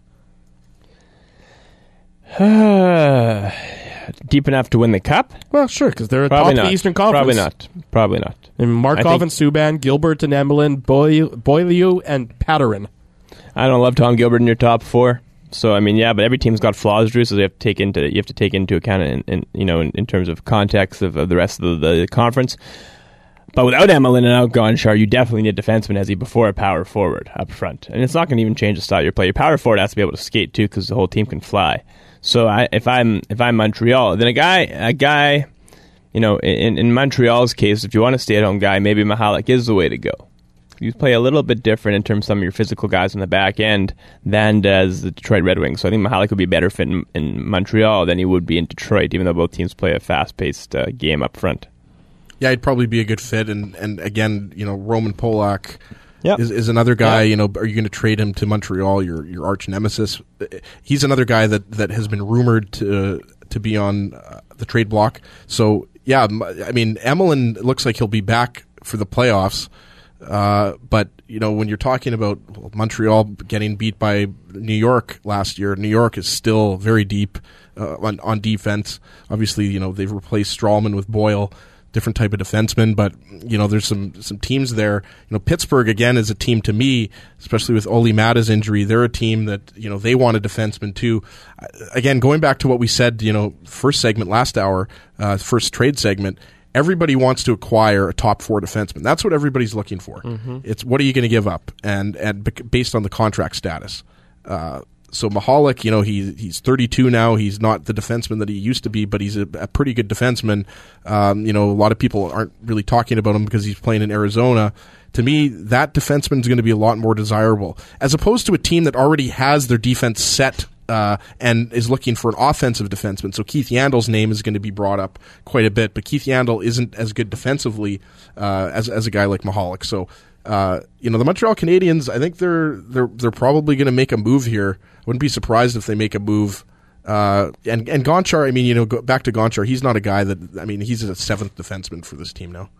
Deep enough to win the cup? Well, sure, because they're Probably top not. of the Eastern Conference. Probably not. Probably not. And Markov and Subban, Gilbert and Emelin, Boy- Beaulieu and Patterin. I don't love Tom Gilbert in your top four. So I mean, yeah, but every team's got flaws, Drew. So you have to take into you have to take into account in, in you know in, in terms of context of, of the rest of the, the conference. But without Emelin and out Gonchar, you definitely need a defenseman as he before a power forward up front, and it's not going to even change the style of your play. Your power forward has to be able to skate too, because the whole team can fly. So I, if I'm if I'm Montreal, then a guy a guy, you know, in, in Montreal's case, if you want a stay-at-home guy, maybe Michalek is the way to go. You play a little bit different in terms of some of your physical guys on the back end than does the Detroit Red Wings. So I think Michalek would be a better fit in, in Montreal than he would be in Detroit, even though both teams play a fast-paced uh, game up front. Yeah, he'd probably be a good fit, and, and again, you know, Roman Polak. Yep. Is, is another guy, yep. you know, are you going to trade him to Montreal, your your arch nemesis? He's another guy that, that has been rumored to to be on uh, the trade block. So, yeah, I mean, Emelin looks like he'll be back for the playoffs. Uh, but, you know, when you're talking about Montreal getting beat by New York last year, New York is still very deep uh, on, on defense. Obviously, you know, they've replaced Strawman with Boyle. Different type of defenseman, but you know there's some some teams there. You know Pittsburgh again is a team to me, especially with Olli Määttä's injury. They're a team that you know they want a defenseman too. Again, going back to what we said, you know, first segment last hour, uh, first trade segment. Everybody wants to acquire a top four defenseman. That's what everybody's looking for. Mm-hmm. It's what are you going to give up, and and based on the contract status. Uh, So Michalek, you know, he, he's thirty-two now. He's not the defenseman that he used to be, but he's a, a pretty good defenseman. Um, you know, a lot of people aren't really talking about him because he's playing in Arizona. To me, that defenseman is going to be a lot more desirable, as opposed to a team that already has their defense set uh, and is looking for an offensive defenseman. So Keith Yandle's name is going to be brought up quite a bit, but Keith Yandle isn't as good defensively uh, as as a guy like Michalek. So. Uh, you know, the Montreal Canadiens, I think they're they're they're probably going to make a move here. I wouldn't be surprised if they make a move. Uh, and and Gonchar, I mean, you know, go back to Gonchar, he's not a guy that, I mean, he's a seventh defenseman for this team now.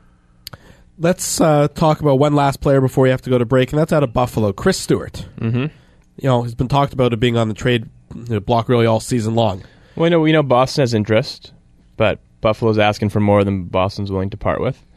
Let's uh, talk about one last player before we have to go to break, and that's out of Buffalo, Chris Stewart. Mm-hmm. You know, he's been talked about it being on the trade block really all season long. Well, we know, we know Boston has interest, but Buffalo's asking for more than Boston's willing to part with.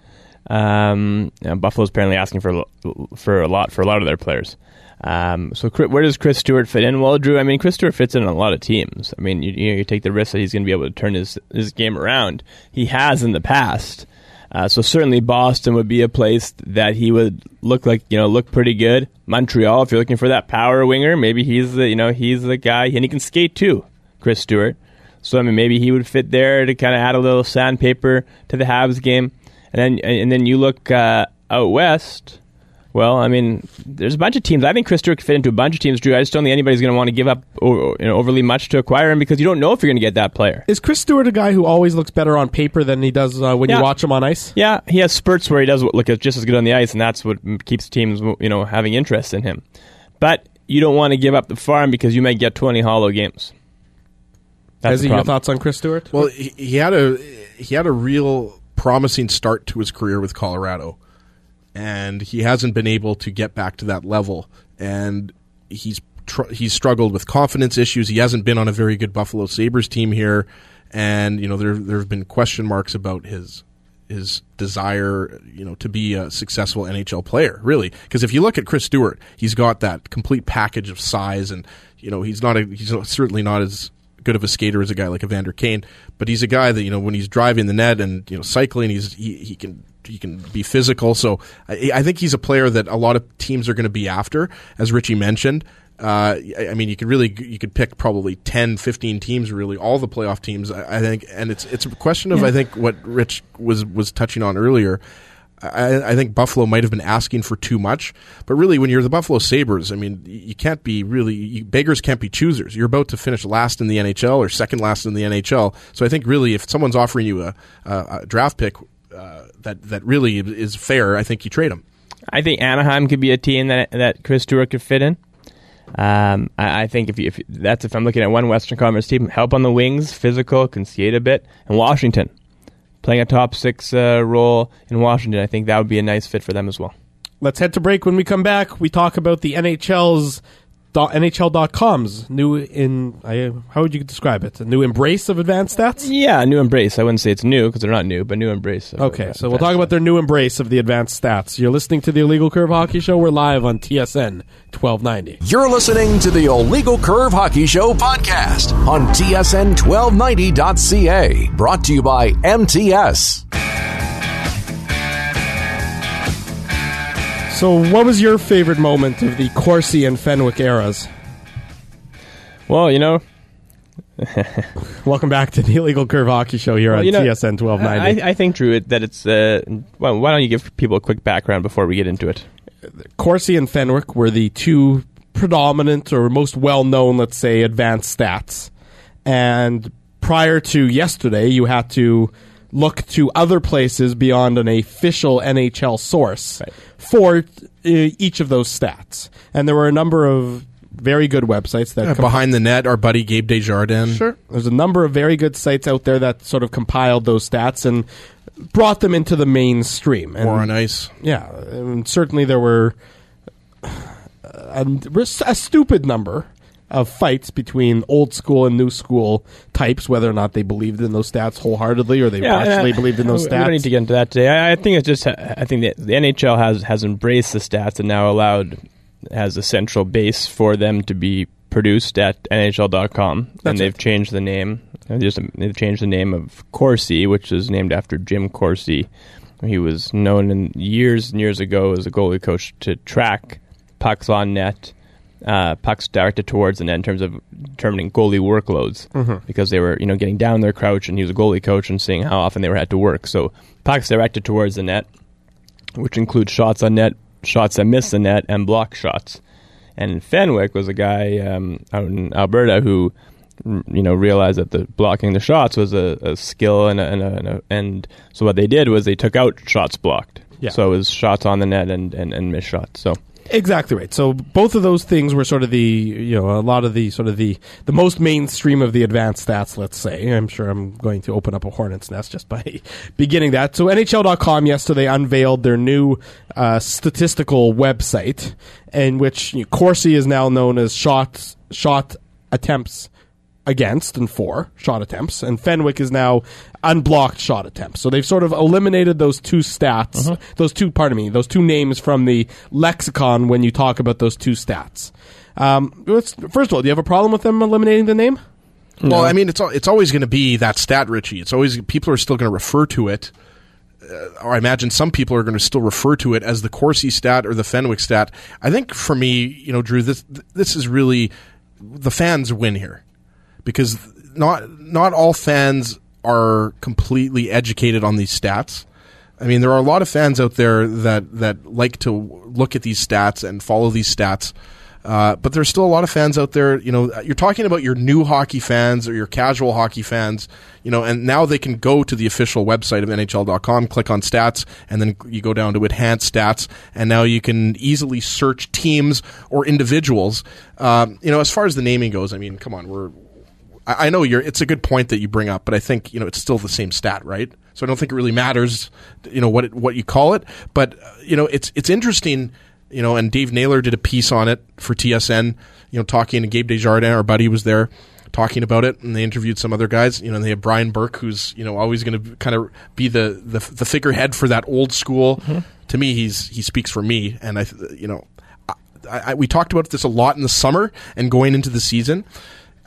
Um, and Buffalo's apparently asking for for a lot for a lot of their players. Um, so where does Chris Stewart fit in? Well, Drew, I mean, Chris Stewart fits in a lot of teams. I mean, you, you know, you take the risk that he's going to be able to turn his his game around. He has in the past. Uh, so certainly Boston would be a place that he would look like, you know, look pretty good. Montreal, if you're looking for that power winger, maybe he's the, you know, he's the guy, and he can skate too, Chris Stewart. So I mean, maybe he would fit there to kind of add a little sandpaper to the Habs game. And then, and then you look uh, out west. Well, I mean, there's a bunch of teams. I think Chris Stewart could fit into a bunch of teams, Drew. I just don't think anybody's going to want to give up or, you know, overly much to acquire him because you don't know if you're going to get that player. Is Chris Stewart a guy who always looks better on paper than he does uh, when yeah. you watch him on ice? Yeah, he has spurts where he does look just as good on the ice, and that's what keeps teams, you know, having interest in him. But you don't want to give up the farm because you might get twenty hollow games. That's Has he your thoughts on Chris Stewart? Well, he, he had a he had a real promising start to his career with Colorado, and he hasn't been able to get back to that level, and he's tr- he's struggled with confidence issues. He hasn't been on a very good Buffalo Sabres team here, and you know there there have been question marks about his his desire, you know, to be a successful N H L player, really. Because if you look at Chris Stewart, he's got that complete package of size, and you know he's not a, he's certainly not as good of a skater as a guy like Evander Kane, but he's a guy that, you know, when he's driving the net and, you know, cycling, he's he, he can he can be physical. So I, I think he's a player that a lot of teams are going to be after, as Richie mentioned. Uh, I mean, you could really you could pick probably ten, fifteen teams, really all the playoff teams. I, I think, and it's it's a question of yeah. I think what Rich was was touching on earlier. I, I think Buffalo might have been asking for too much, but really, when you're the Buffalo Sabres, I mean, you can't be really you, beggars can't be choosers. You're about to finish last in the N H L or second last in the N H L, so I think really, if someone's offering you a, a, a draft pick uh, that that really is fair, I think you trade them. I think Anaheim could be a team that that Chris Stewart could fit in. Um, I, I think if, you, if that's if I'm looking at one Western Conference team, help on the wings, physical, can skate a bit, and Washington. Playing a top six uh, role in Washington, I think that would be a nice fit for them as well. Let's head to break. When we come back, we talk about the N H L's N H L dot com's new in I, how would you describe it? A new embrace of advanced stats? Yeah, a new embrace. I wouldn't say it's new because they're not new, but new embrace. Of, okay, uh, so we'll talk about their new embrace of the advanced stats. You're listening to the Illegal Curve Hockey Show. We're live on T S N twelve ninety. You're listening to the Illegal Curve Hockey Show podcast on T S N twelve ninety dot C A. Brought to you by M T S. So what was your favorite moment of the Corsi and Fenwick eras? Well, you know... Welcome back to the Illegal Curve Hockey Show here well, on you know, T S N twelve ninety. I, I think, Drew, that it's... Uh, well, why don't you give people a quick background before we get into it? Corsi and Fenwick were the two predominant or most well-known, let's say, advanced stats. And prior to yesterday, you had to look to other places beyond an official N H L source right. for uh, each of those stats. And there were a number of very good websites that... Yeah, comp- behind the net, our buddy Gabe Desjardins. Sure. There's a number of very good sites out there that sort of compiled those stats and brought them into the mainstream. And, War on Ice. Yeah. And certainly there were a, a stupid number of fights between old school and new school types, whether or not they believed in those stats wholeheartedly or they yeah, partially uh, believed in those we stats. We don't need to get into that today. I, I think it's just, I think the, the N H L has, has embraced the stats and now allowed, has a central base for them to be produced at N H L dot com. That's and they've right. changed the name. Just, they've changed the name of Corsi, which is named after Jim Corsi. He was known in years and years ago as a goalie coach to track pucks on net, Uh, pucks directed towards the net in terms of determining goalie workloads mm-hmm. because they were, you know, getting down their crouch, and he was a goalie coach and seeing how often they were had to work. So pucks directed towards the net, which includes shots on net, shots that miss the net, and block shots. And Fenwick was a guy um, out in Alberta who, you know, realized that the blocking the shots was a, a skill, and a, and, a, and, a, and so what they did was they took out shots blocked. Yeah. So it was shots on the net and, and, and missed shots. So. Exactly right. So both of those things were sort of the, you know, a lot of the sort of the, the most mainstream of the advanced stats, let's say. I'm sure I'm going to open up a hornet's nest just by beginning that. So N H L dot com yesterday unveiled their new uh, statistical website, in which you know, Corsi is now known as shot, shot attempts against and for shot attempts, and Fenwick is now unblocked shot attempts. So they've sort of eliminated those two stats, uh-huh. those two, pardon me, those two names from the lexicon when you talk about those two stats. Um, let's, first of all, do you have a problem with them eliminating the name? No. Well, I mean, it's it's always going to be that stat, Richie. It's always people are still going to refer to it, uh, or I imagine some people are going to still refer to it as the Corsi stat or the Fenwick stat. I think for me, you know, Drew, this this is really the fans win here. Because not not all fans are completely educated on these stats. I mean, there are a lot of fans out there that, that like to look at these stats and follow these stats. Uh, but there's still a lot of fans out there, you know, you're talking about your new hockey fans or your casual hockey fans, you know, and now they can go to the official website of N H L dot com, click on stats, and then you go down to enhanced stats, and now you can easily search teams or individuals. Um, you know, as far as the naming goes, I mean, come on, we're... I know you're. It's a good point that you bring up, but I think you know it's still the same stat, right? So I don't think it really matters, you know, what it, what you call it. But uh, you know, it's it's interesting, you know. And Dave Naylor did a piece on it for T S N, you know, talking to Gabe Desjardins, our buddy, was there talking about it, and they interviewed some other guys. You know, and they have Brian Burke, who's you know always going to kind of be the, the the figurehead for that old school. Mm-hmm. To me, he's he speaks for me, and I, you know, I, I, we talked about this a lot in the summer and going into the season.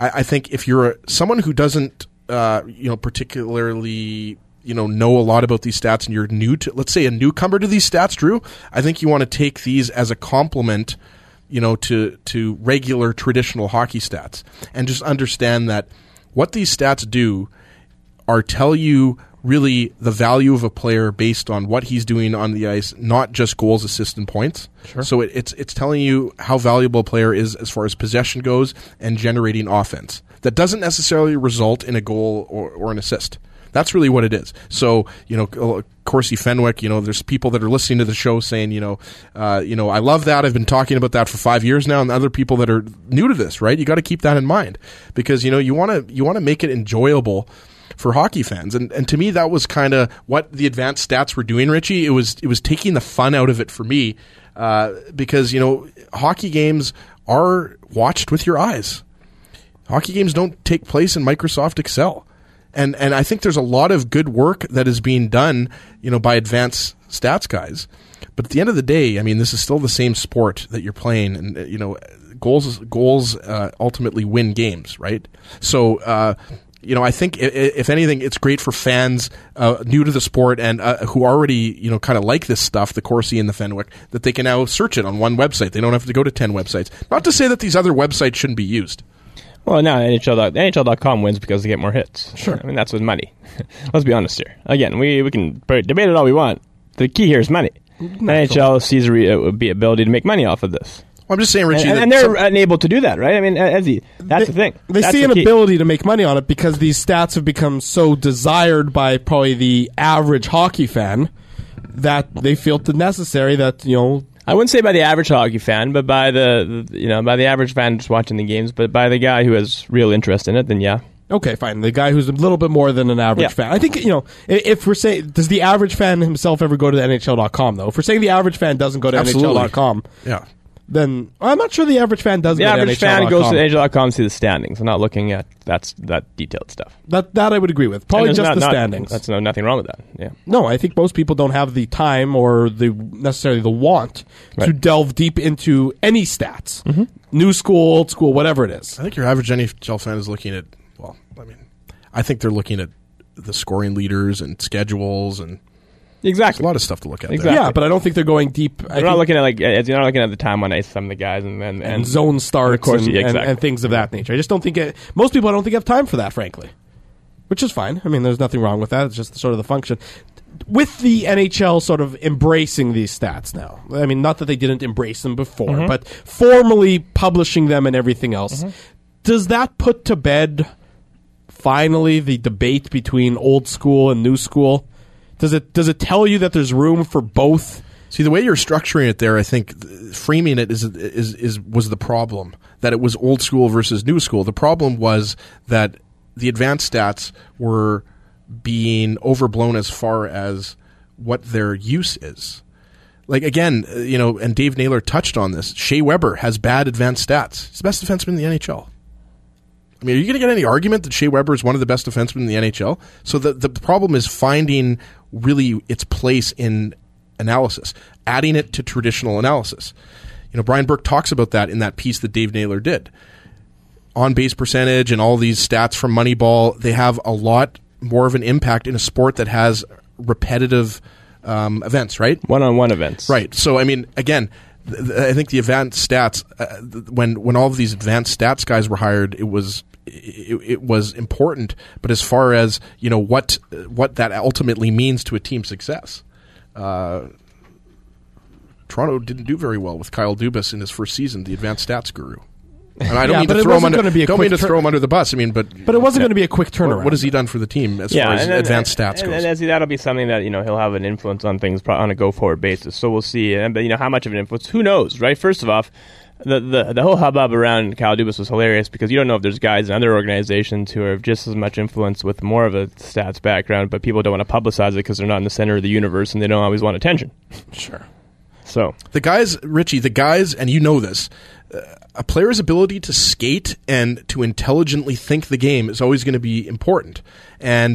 I, I think if you're a, someone who doesn't, uh, you know, particularly, you know, know a lot about these stats, and you're new to, let's say, a newcomer to these stats, Drew, I think you want to take these as a complement, you know, to to regular traditional hockey stats, and just understand that what these stats do are tell you really the value of a player based on what he's doing on the ice, not just goals, assists, and points. Sure. So it, it's it's telling you how valuable a player is as far as possession goes and generating offense. That doesn't necessarily result in a goal or, or an assist. That's really what it is. So, you know, Corsi Fenwick, you know, there's people that are listening to the show saying, you know, uh, you know, I love that. I've been talking about that for five years now, and other people that are new to this, right? You got to keep that in mind because, you know, you want to you want to make it enjoyable for hockey fans. And and to me, that was kind of what the advanced stats were doing, Richie. It was it was taking the fun out of it for me uh, because, you know, hockey games are watched with your eyes. Hockey games don't take place in Microsoft Excel. And and I think there's a lot of good work that is being done, you know, by advanced stats guys. But at the end of the day, I mean, this is still the same sport that you're playing, and you know, goals goals uh, ultimately win games, right? So, uh, you know, I think if anything, it's great for fans uh, new to the sport and uh, who already, you know, kind of like this stuff, the Corsi and the Fenwick, that they can now search it on one website. They don't have to go to ten websites. Not to say that these other websites shouldn't be used. Well, now N H L, N H L dot com wins because they get more hits. Sure. I mean, that's with money. Let's be honest here. Again, we, we can debate it all we want. The key here is money. Natural. N H L sees a re- the ability to make money off of this. Well, I'm just saying, Richie. And, and they're some, unable to do that, right? I mean, Ezzy, that's they, the thing. They that's see the an key. ability to make money on it because these stats have become so desired by probably the average hockey fan that they feel it necessary that, you know, I wouldn't say by the average hockey fan, but by the, the you know by the average fan just watching the games, but by the guy who has real interest in it, then yeah. Okay, fine. The guy who's a little bit more than an average Yeah. fan. I think, you know, if we're saying, does the average fan himself ever go to N H L dot com, though? If we're saying the average fan doesn't go to Absolutely. N H L dot com, yeah. then I'm not sure the average fan does The go to average N H L dot com. fan goes to N H L dot com to see the standings. I'm not looking at that's that detailed stuff. That, that I would agree with. Probably And just there's the not- not- standings. That's no nothing wrong with that. Yeah. No, I think most people don't have the time or the necessarily the want to Right. delve deep into any stats. Mm-hmm. New school, old school, whatever it is. I think your average N H L fan is looking at, well, I mean, I think they're looking at the scoring leaders and schedules, and there's Exactly. a lot of stuff to look at Exactly. there. Yeah, but I don't think they're going deep. I You're not think- looking at like as you're not looking at the time on ice, some of the guys, and and, and zone starts of course, and, yeah, and- exactly. and things of that nature. I just don't think it, most people I don't think have time for that, frankly, which is fine. I mean, there's nothing wrong with that. It's just sort of the function. With the N H L sort of embracing these stats now, I mean, not that they didn't embrace them before, Mm-hmm. but formally publishing them and everything else, does that put to bed finally the debate between old school and new school? Does it does it tell you that there's room for both? See, the way you're structuring it there, I think th- framing it is, is is was the problem, that it was old school versus new school. The problem was that the advanced stats were being overblown as far as what their use is. Like, again, uh, you know, and Dave Naylor touched on this. Shea Weber has bad advanced stats. He's the best defenseman in the N H L. I mean, are you going to get any argument that Shea Weber is one of the best defensemen in the N H L? So the the problem is finding really its place in analysis, adding it to traditional analysis. You know, Brian Burke talks about that in that piece that Dave Naylor did. On-base percentage and all these stats from Moneyball, they have a lot more of an impact in a sport that has repetitive um, events, right? one-on-one events. Right. So, I mean, again, th- th- I think the advanced stats, uh, th- when when all of these advanced stats guys were hired, it was it, it was important. But as far as, you know, what what that ultimately means to a team's success, uh, Toronto didn't do very well with Kyle Dubas in his first season, the advanced stats guru. And I don't Yeah, mean but to it throw him wasn't under. gonna be a Don't mean quick to tur- throw him under the bus. I mean, but But it wasn't going to be a quick what, turnaround. what has he done for the team as Yeah, far as and then- advanced stats and, goes? And, and that'll be something that, you know, he'll have an influence on things pro- on a go-forward basis. So we'll see. And, but, you know, how much of an influence? Who knows, right? First of all, the, the the whole hubbub around Kyle Dubas was hilarious because you don't know if there's guys in other organizations who have just as much influence with more of a stats background, but people don't want to publicize it because they're not in the center of the universe and they don't always want attention. Sure. So The guys, Richie, the guys, and you know this, uh, a player's ability to skate and to intelligently think the game is always going to be important. And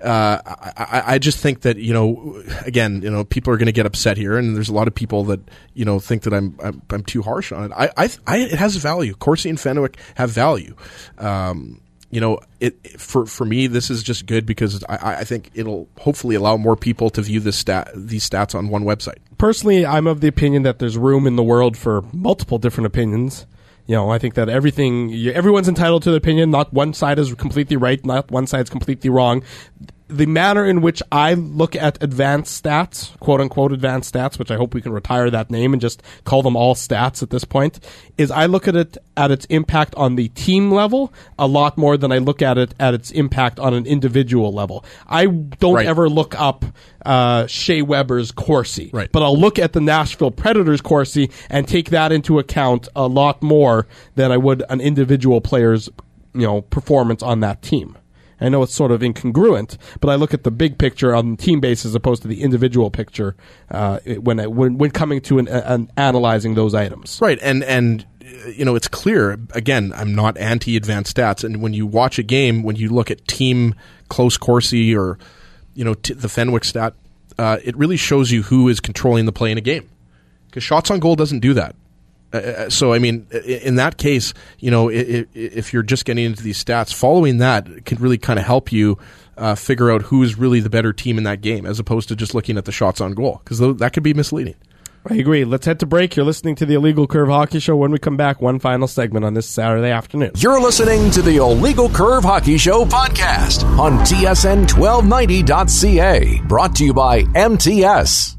uh, I, I just think that, you know, again, you know, people are going to get upset here, and there's a lot of people that, you know, think that I'm I'm, I'm too harsh on it. I, I, I it has value. Corsi and Fenwick have value. Um, you know, it for for me, this is just good because I, I think it'll hopefully allow more people to view this stat these stats on one website. Personally, I'm of the opinion that there's room in the world for multiple different opinions. You know, I think that everything, everyone's entitled to their opinion. Not one side is completely right, not one side is completely wrong. The manner in which I look at advanced stats, quote unquote advanced stats, which I hope we can retire that name and just call them all stats at this point, is I look at it at its impact on the team level a lot more than I look at it at its impact on an individual level. I don't Right. ever look up uh, Shea Weber's Corsi, Right. but I'll look at the Nashville Predators Corsi and take that into account a lot more than I would an individual player's, you know, performance on that team. I know it's sort of incongruent, but I look at the big picture on the team base as opposed to the individual picture uh, when, when when coming to an, an analyzing those items. Right, and and uh, you know, it's clear. Again, I'm not anti-advanced stats, and when you watch a game, when you look at team close Corsi or you know t- the Fenwick stat, uh, it really shows you who is controlling the play in a game. Because shots on goal doesn't do that. Uh, so, I mean, in that case, you know, if, if you're just getting into these stats, following that can really kind of help you uh, figure out who is really the better team in that game, as opposed to just looking at the shots on goal, because that could be misleading. I agree. Let's head to break. You're listening to the Illegal Curve Hockey Show. When we come back, one final segment on this Saturday afternoon. You're listening to the Illegal Curve Hockey Show podcast on T S N twelve ninety dot C A. Brought to you by M T S.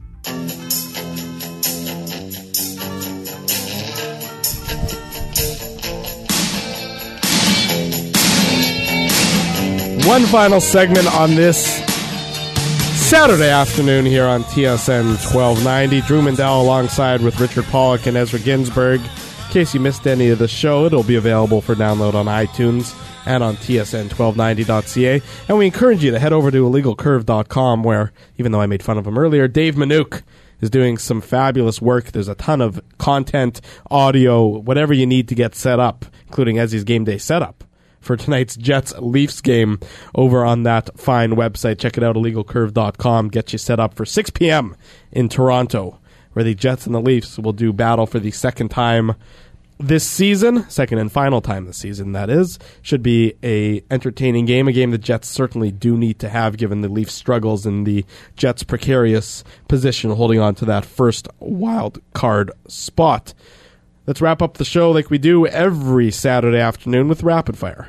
One final segment on this Saturday afternoon here on T S N twelve ninety. Drew Mandel alongside with Richard Pollock and Ezra Ginsburg. In case you missed any of the show, it'll be available for download on iTunes and on T S N twelve ninety dot C A. And we encourage you to head over to illegal curve dot com where, even though I made fun of him earlier, Dave Manook is doing some fabulous work. There's a ton of content, audio, whatever you need to get set up, including Ezzy's game day setup for tonight's Jets-Leafs game over on that fine website. Check it out, illegal curve dot com. Get you set up for six p.m. in Toronto, where the Jets and the Leafs will do battle for the second time this season. Second and final time this season, that is. Should be a entertaining game, a game the Jets certainly do need to have, given the Leafs' struggles and the Jets' precarious position holding on to that first wild card spot. Let's wrap up the show like we do every Saturday afternoon with Rapid Fire.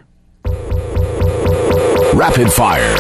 Rapid Fire.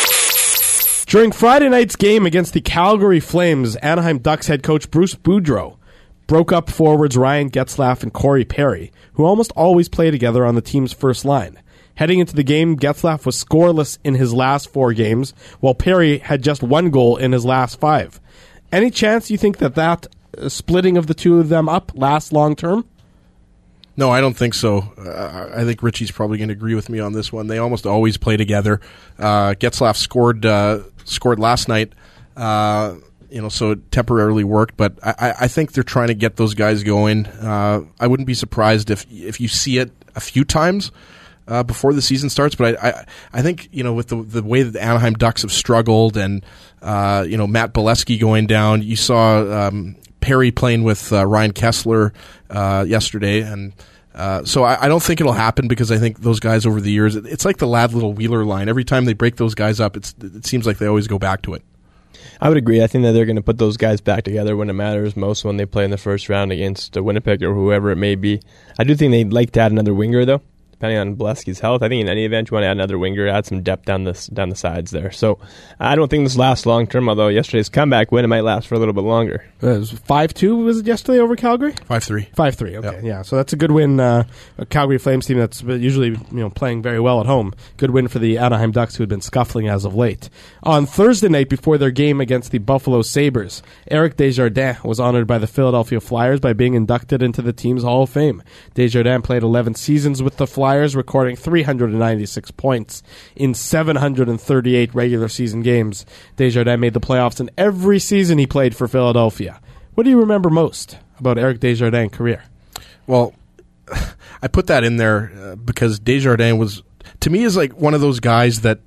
During Friday night's game against the Calgary Flames, Anaheim Ducks head coach Bruce Boudreau broke up forwards Ryan Getzlaf and Corey Perry, who almost always play together on the team's first line. Heading into the game, Getzlaf was scoreless in his last four games, while Perry had just one goal in his last five. Any chance you think that that uh, splitting of the two of them up lasts long term? No, I don't think so. Uh, I think Richie's probably going to agree with me on this one. They almost always play together. Uh, Getzlaf scored uh, scored last night, uh, you know, so it temporarily worked. But I, I think they're trying to get those guys going. Uh, I wouldn't be surprised if if you see it a few times uh, before the season starts. But I, I, I think, you know, with the the way that the Anaheim Ducks have struggled, and uh, you know, Matt Bolesky going down, you saw Um, Perry playing with uh, Ryan Kessler uh, yesterday, and uh, so I, I don't think it'll happen, because I think those guys over the years, it, it's like the Lad Little Wheeler line. Every time they break those guys up, it's, it seems like they always go back to it. I would agree. I think that they're going to put those guys back together when it matters most, when they play in the first round against Winnipeg or whoever it may be. I do think they'd like to add another winger, though, depending on Bolesky's health. I think in any event, you want to add another winger, add some depth down the, down the sides there. So I don't think this lasts long term, although yesterday's comeback win, it might last for a little bit longer. It was five two, was it yesterday over Calgary? five three. five three, okay. Yep. Yeah, so that's a good win. Uh, a Calgary Flames team that's usually, you know, playing very well at home. Good win for the Anaheim Ducks, who had been scuffling as of late. On Thursday night, before their game against the Buffalo Sabres, Eric Desjardins was honored by the Philadelphia Flyers by being inducted into the team's Hall of Fame. Desjardins played eleven seasons with the Flyers, recording three hundred ninety-six points in seven hundred thirty-eight regular season games. Desjardins made the playoffs in every season he played for Philadelphia. What do you remember most about Eric Desjardins' career? Well, I put that in there uh, because Desjardins was, to me, is like one of those guys that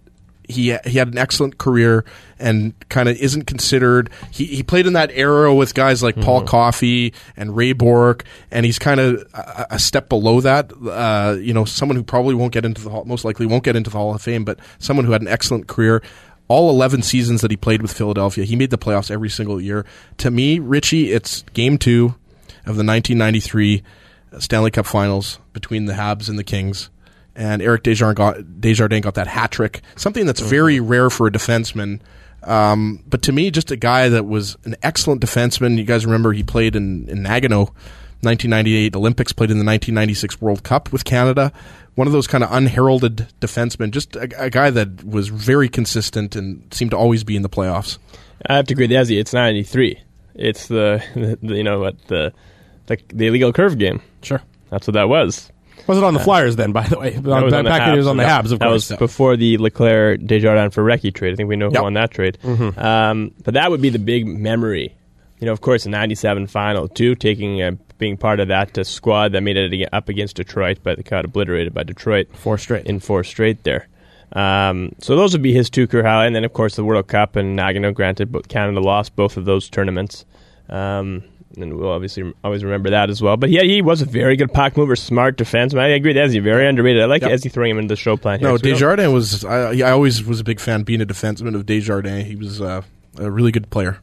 he he had an excellent career and kind of isn't considered. He he played in that era with guys like mm-hmm. Paul Coffey and Ray Bourque, and he's kind of a, a step below that. Uh, you know, someone who probably won't get into the hall, most likely won't get into the Hall of Fame, but someone who had an excellent career. All eleven seasons that he played with Philadelphia, he made the playoffs every single year. To me, Richie, it's game two of the nineteen ninety-three Stanley Cup Finals between the Habs and the Kings. And Eric Desjardins got, Desjardins got that hat trick, something that's very rare for a defenseman. Um, but to me, just a guy that was an excellent defenseman. You guys remember he played in, in Nagano, nineteen ninety-eight Olympics, played in the nineteen ninety-six World Cup with Canada. One of those kind of unheralded defensemen, just a, a guy that was very consistent and seemed to always be in the playoffs. I have to agree with Ezzy. It's ninety-three. It's the, the you know what the, the the illegal curve game. Sure, that's what that was. Was it on the Flyers then, by the way? That was on the back Habs. it was on the yeah. Habs, of that course. That was before the Leclerc Desjardins for Recchi trade. I think we know who yep. won that trade. Mm-hmm. Um, but that would be the big memory. You know, of course, the ninety-seven final, too, taking uh, being part of that uh, squad that made it up against Detroit, but got obliterated by Detroit. Four straight. In four straight there. Um, so those would be his two career highlights. And then, of course, the World Cup and Nagano, granted, but Canada lost both of those tournaments. Um, and we'll obviously always remember that as well. But yeah, he was a very good puck mover, smart defenseman. I agree with Ezzy, very underrated. I like yep. Ezzy throwing him into the show plan here. No, so Desjardins was, I, I always was a big fan being a defenseman of Desjardins. He was uh, a really good player.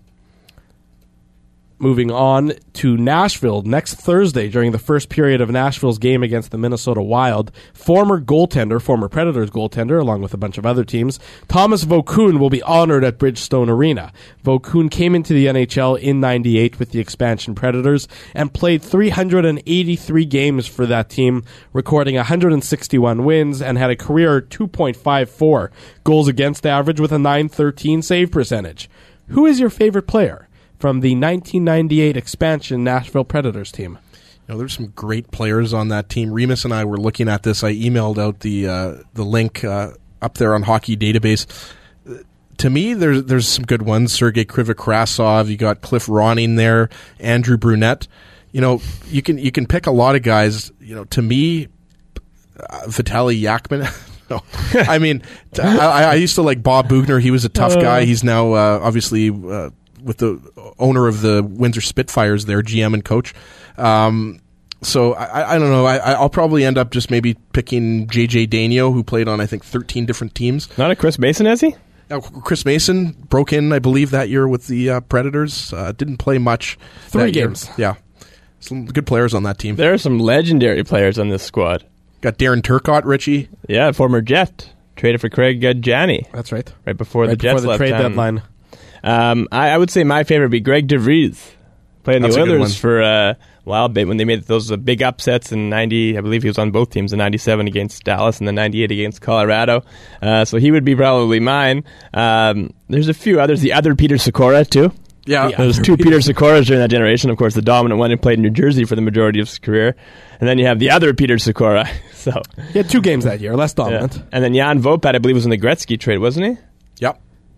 Moving on to Nashville next Thursday during the first period of Nashville's game against the Minnesota Wild. Former goaltender, former Predators goaltender, along with a bunch of other teams, Thomas Vokoun will be honored at Bridgestone Arena. Vokoun came into the N H L in ninety-eight with the expansion Predators and played three hundred eighty-three games for that team, recording one hundred sixty-one wins and had a career two point five four goals against average with a nine thirteen save percentage. Who is your favorite player from the nineteen ninety-eight expansion Nashville Predators team? You know, there's some great players on that team. Remus and I were looking at this. I emailed out the uh, the link uh, up there on Hockey Database. Uh, to me, there's there's some good ones. Sergei Krivokrasov. You got Cliff Ronning there. Andrew Brunette. You know, you can you can pick a lot of guys. You know, to me, uh, Vitaly Yakman. No, I mean, I, I used to like Bob Bugner. He was a tough guy. He's now uh, obviously. Uh, with the owner of the Windsor Spitfires there, G M and coach. Um, so I, I don't know. I, I'll probably end up just maybe picking J J Daigneault, who played on, I think, thirteen different teams. Not a Chris Mason, has he? Now, Chris Mason broke in, I believe, that year with the uh, Predators. Uh, didn't play much. Three games. Year. Yeah. Some good players on that team. There are some legendary players on this squad. Got Darren Turcotte, Richie. Yeah, former Jet. Traded for Craig uh, Janney. That's right. Right before right the before Jets the left trade town. deadline. Um, I, I would say my favorite would be Greg DeVries. Played in the That's Oilers for uh, a while bit when they made those uh, big upsets in ninety. I believe he was on both teams in ninety-seven against Dallas and the ninety-eight against Colorado. Uh, so he would be probably mine. Um, there's a few others. The other Peter Sikora, too. Yeah. yeah. There's two Peter Sikoras during that generation. Of course, the dominant one who played in New Jersey for the majority of his career. And then you have the other Peter Sikora. so He had two games that year, less dominant. Yeah. And then Jan Vopat, I believe, was in the Gretzky trade, wasn't he? Yep.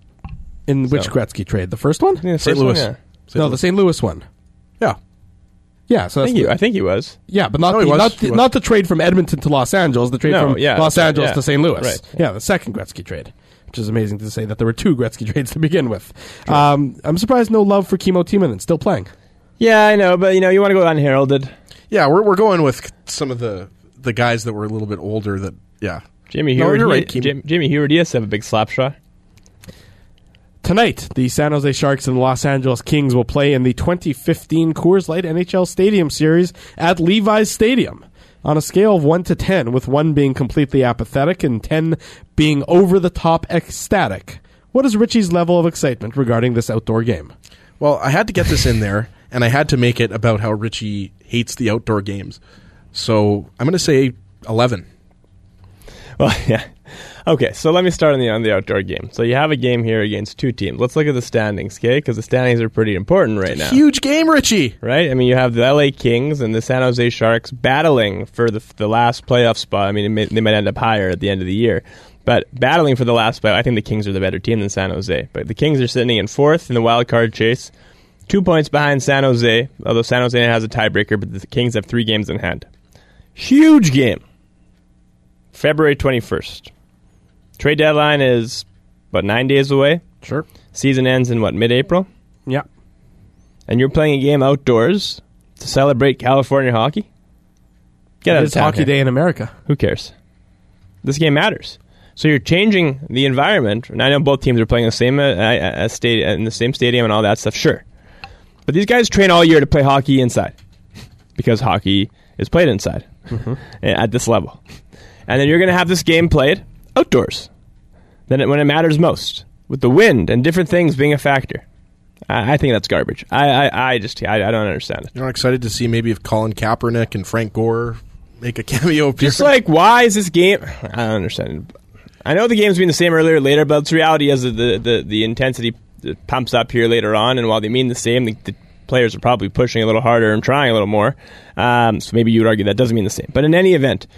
In which So. Gretzky trade? The first one? Yeah, Saint first one, Louis. yeah. Saint No, Louis. the Saint Louis one. Yeah. Yeah, so I that's think, he, the, I think he was. yeah, but not No, he the, was. not, He the, was. not the trade from Edmonton to Los Angeles, the trade No, from yeah, Los that's right, Angeles yeah. to Saint Louis. Right. Yeah, the second Gretzky trade, which is amazing to say that there were two Gretzky trades to begin with. Um, I'm surprised no love for Kimmo Timonen, still playing. Yeah, I know, but you know, you want to go unheralded. Yeah, we're we're going with some of the, the guys that were a little bit older that, yeah. Jamie No, Heward, you're he- right, Kim. Jam- Jamie Heward, he has to have a big slap shot. Tonight, the San Jose Sharks and the Los Angeles Kings will play in the twenty fifteen Coors Light N H L Stadium Series at Levi's Stadium. On a scale of one to ten, with one being completely apathetic and ten being over-the-top ecstatic, what is Richie's level of excitement regarding this outdoor game? Well, I had to get this in there, and I had to make it about how Richie hates the outdoor games. So I'm going to say eleven. Well, yeah. Okay, so let me start on the on the outdoor game. So you have a game here against two teams. Let's look at the standings, okay? Because the standings are pretty important right now. Huge game, Richie. Right? I mean, you have the L A Kings and the San Jose Sharks battling for the the last playoff spot. I mean, it may, they might end up higher at the end of the year. But battling for the last spot, I think the Kings are the better team than San Jose. But the Kings are sitting in fourth in the wild card chase, two points behind San Jose, although San Jose has a tiebreaker, but the Kings have three games in hand. Huge game. February twenty-first. Trade deadline is about nine days away. Sure. Season ends in, what, mid-April? Yeah. And you're playing a game outdoors to celebrate California hockey? Get out of It's town Hockey here. Day in America. Who cares? This game matters. So you're changing the environment. And I know both teams are playing the same uh, uh, state in the same stadium and all that stuff. Sure, but these guys train all year to play hockey inside because hockey is played inside mm-hmm. at this level. And then you're going to have this game played outdoors. Then it, when it matters most, with the wind and different things being a factor. I, I think that's garbage. I, I, I just I, I don't understand it. You're not excited to see maybe if Colin Kaepernick and Frank Gore make a cameo appearance? Just like, why is this game? I don't understand. I know the game's been the same earlier or later, but it's reality as the, the, the, the intensity pumps up here later on, and while they mean the same, the, the players are probably pushing a little harder and trying a little more. Um, so maybe you would argue that doesn't mean the same. But in any event,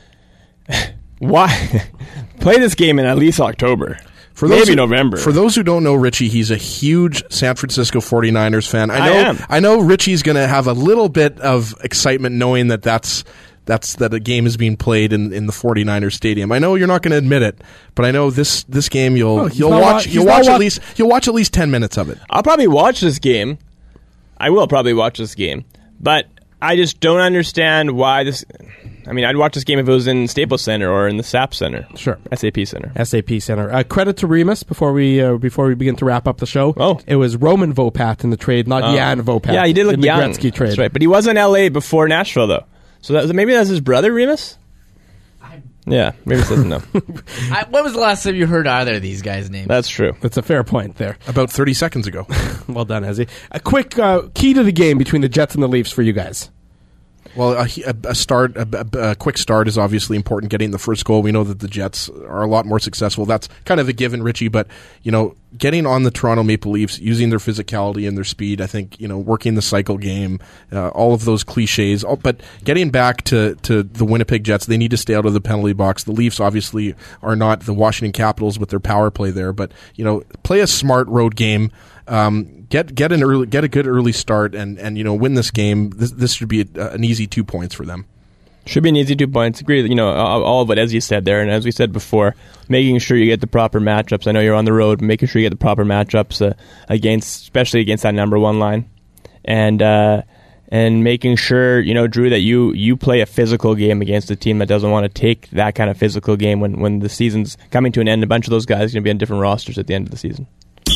why play this game in at least October? For those maybe who, November. For those who don't know Richie, he's a huge San Francisco forty-niners fan. I know I am. I know Richie's going to have a little bit of excitement knowing that that's That's that a game is being played in, in the forty-niners stadium. I know you're not going to admit it, but I know this, this game you'll Oh, he's you'll not watch wa- you'll he's not watch wa- at least you'll watch at least ten minutes of it. I'll probably watch this game. I will probably watch this game, but I just don't understand why this. I mean, I'd watch this game if it was in Staples Center or in the S A P Center. Sure. S A P Center. S A P Center. Uh, credit to Remus before we uh, before we begin to wrap up the show. Oh. It was Roman Vopat in the trade, not Oh. Jan Vopat. Yeah, he did look in the young. Gretzky trade. That's right, but he was in L A before Nashville, though. So that, maybe that's his brother, Remus? Yeah, Remus doesn't know. I, when was the last time you heard either of these guys' names? That's true. That's a fair point there. About thirty seconds ago. Well done, Ezzy. A quick uh, key to the game between the Jets and the Leafs for you guys. Well, a, a start, a, a, a quick start is obviously important. Getting the first goal, we know that the Jets are a lot more successful. That's kind of a given, Richie. But you know, getting on the Toronto Maple Leafs, using their physicality and their speed, I think you know, working the cycle game, uh, all of those cliches. All, but getting back to to the Winnipeg Jets, they need to stay out of the penalty box. The Leafs obviously are not the Washington Capitals with their power play there, but you know, play a smart road game. Um, get get an early, get a good early start, and, and you know win this game. This this should be a, an easy two points for them. Should be an easy two points. Agree. You know all, all of it as you said there, and as we said before, making sure you get the proper matchups. I know you're on the road, making sure you get the proper matchups uh, against, especially against that number one line, and uh, and making sure you know Drew that you you play a physical game against a team that doesn't want to take that kind of physical game when when the season's coming to an end. A bunch of those guys are going to be on different rosters at the end of the season.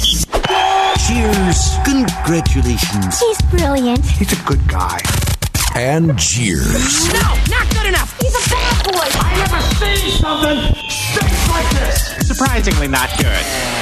Cheers. Congratulations. He's brilliant. He's a good guy. And cheers. No, not good enough. He's a bad boy. I never seen something stinks like this. Surprisingly not good.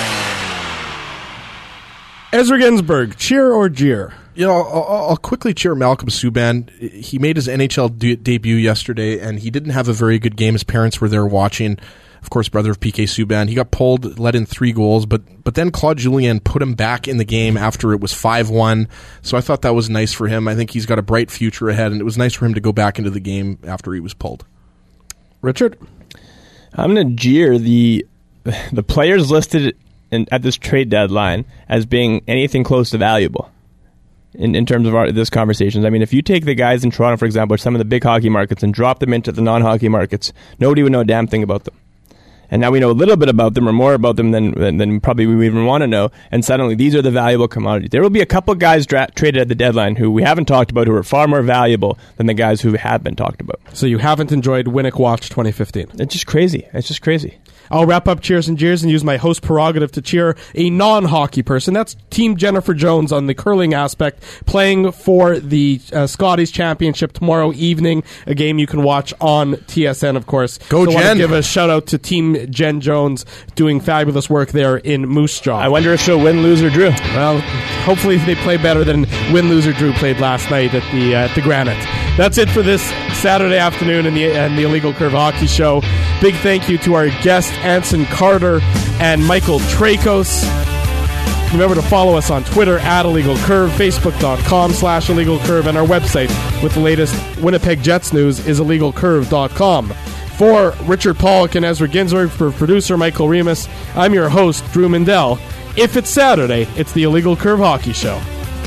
Ezra Ginsburg, cheer or jeer? You know, I'll, I'll quickly cheer Malcolm Subban. He made his N H L de- debut yesterday, and he didn't have a very good game. His parents were there watching. Of course, brother of P K Subban. He got pulled, let in three goals, but but then Claude Julien put him back in the game after it was five one. So I thought that was nice for him. I think he's got a bright future ahead, and it was nice for him to go back into the game after he was pulled. Richard? I'm going to jeer the the players listed in, at this trade deadline as being anything close to valuable in, in terms of our, this conversation. I mean, if you take the guys in Toronto, for example, or some of the big hockey markets and drop them into the non-hockey markets, nobody would know a damn thing about them. And now we know a little bit about them or more about them than, than, than probably we even want to know. And suddenly these are the valuable commodities. There will be a couple guys dra- traded at the deadline who we haven't talked about who are far more valuable than the guys who have been talked about. So you haven't enjoyed Winnick Watch twenty fifteen? It's just crazy. It's just crazy. I'll wrap up Cheers and Jeers and use my host prerogative to cheer a non-hockey person. That's Team Jennifer Jones on the curling aspect, playing for the uh, Scotties Championship tomorrow evening, a game you can watch on T S N, of course. Go, so Jen! I want to give a shout-out to Team Jen Jones doing fabulous work there in Moose Jaw. I wonder if she'll win, lose, or drew. Well, hopefully they play better than win, lose, or drew played last night at the uh, at the Granite. That's it for this Saturday afternoon in the and the Illegal Curve Hockey Show. Big thank you to our guests, Anson Carter and Michael Trakos. Remember to follow us on Twitter at Illegal Curve, Facebook.com slash Illegal Curve, and our website with the latest Winnipeg Jets news is illegal curve dot com. For Richard Pollock and Ezra Ginsburg, for producer Michael Remus, I'm your host, Drew Mindell. If it's Saturday, it's the Illegal Curve Hockey Show.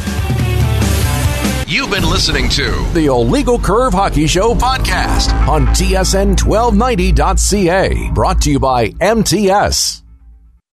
You've been listening to the Illegal Curve Hockey Show podcast on T S N twelve ninety dot C A. Brought to you by M T S.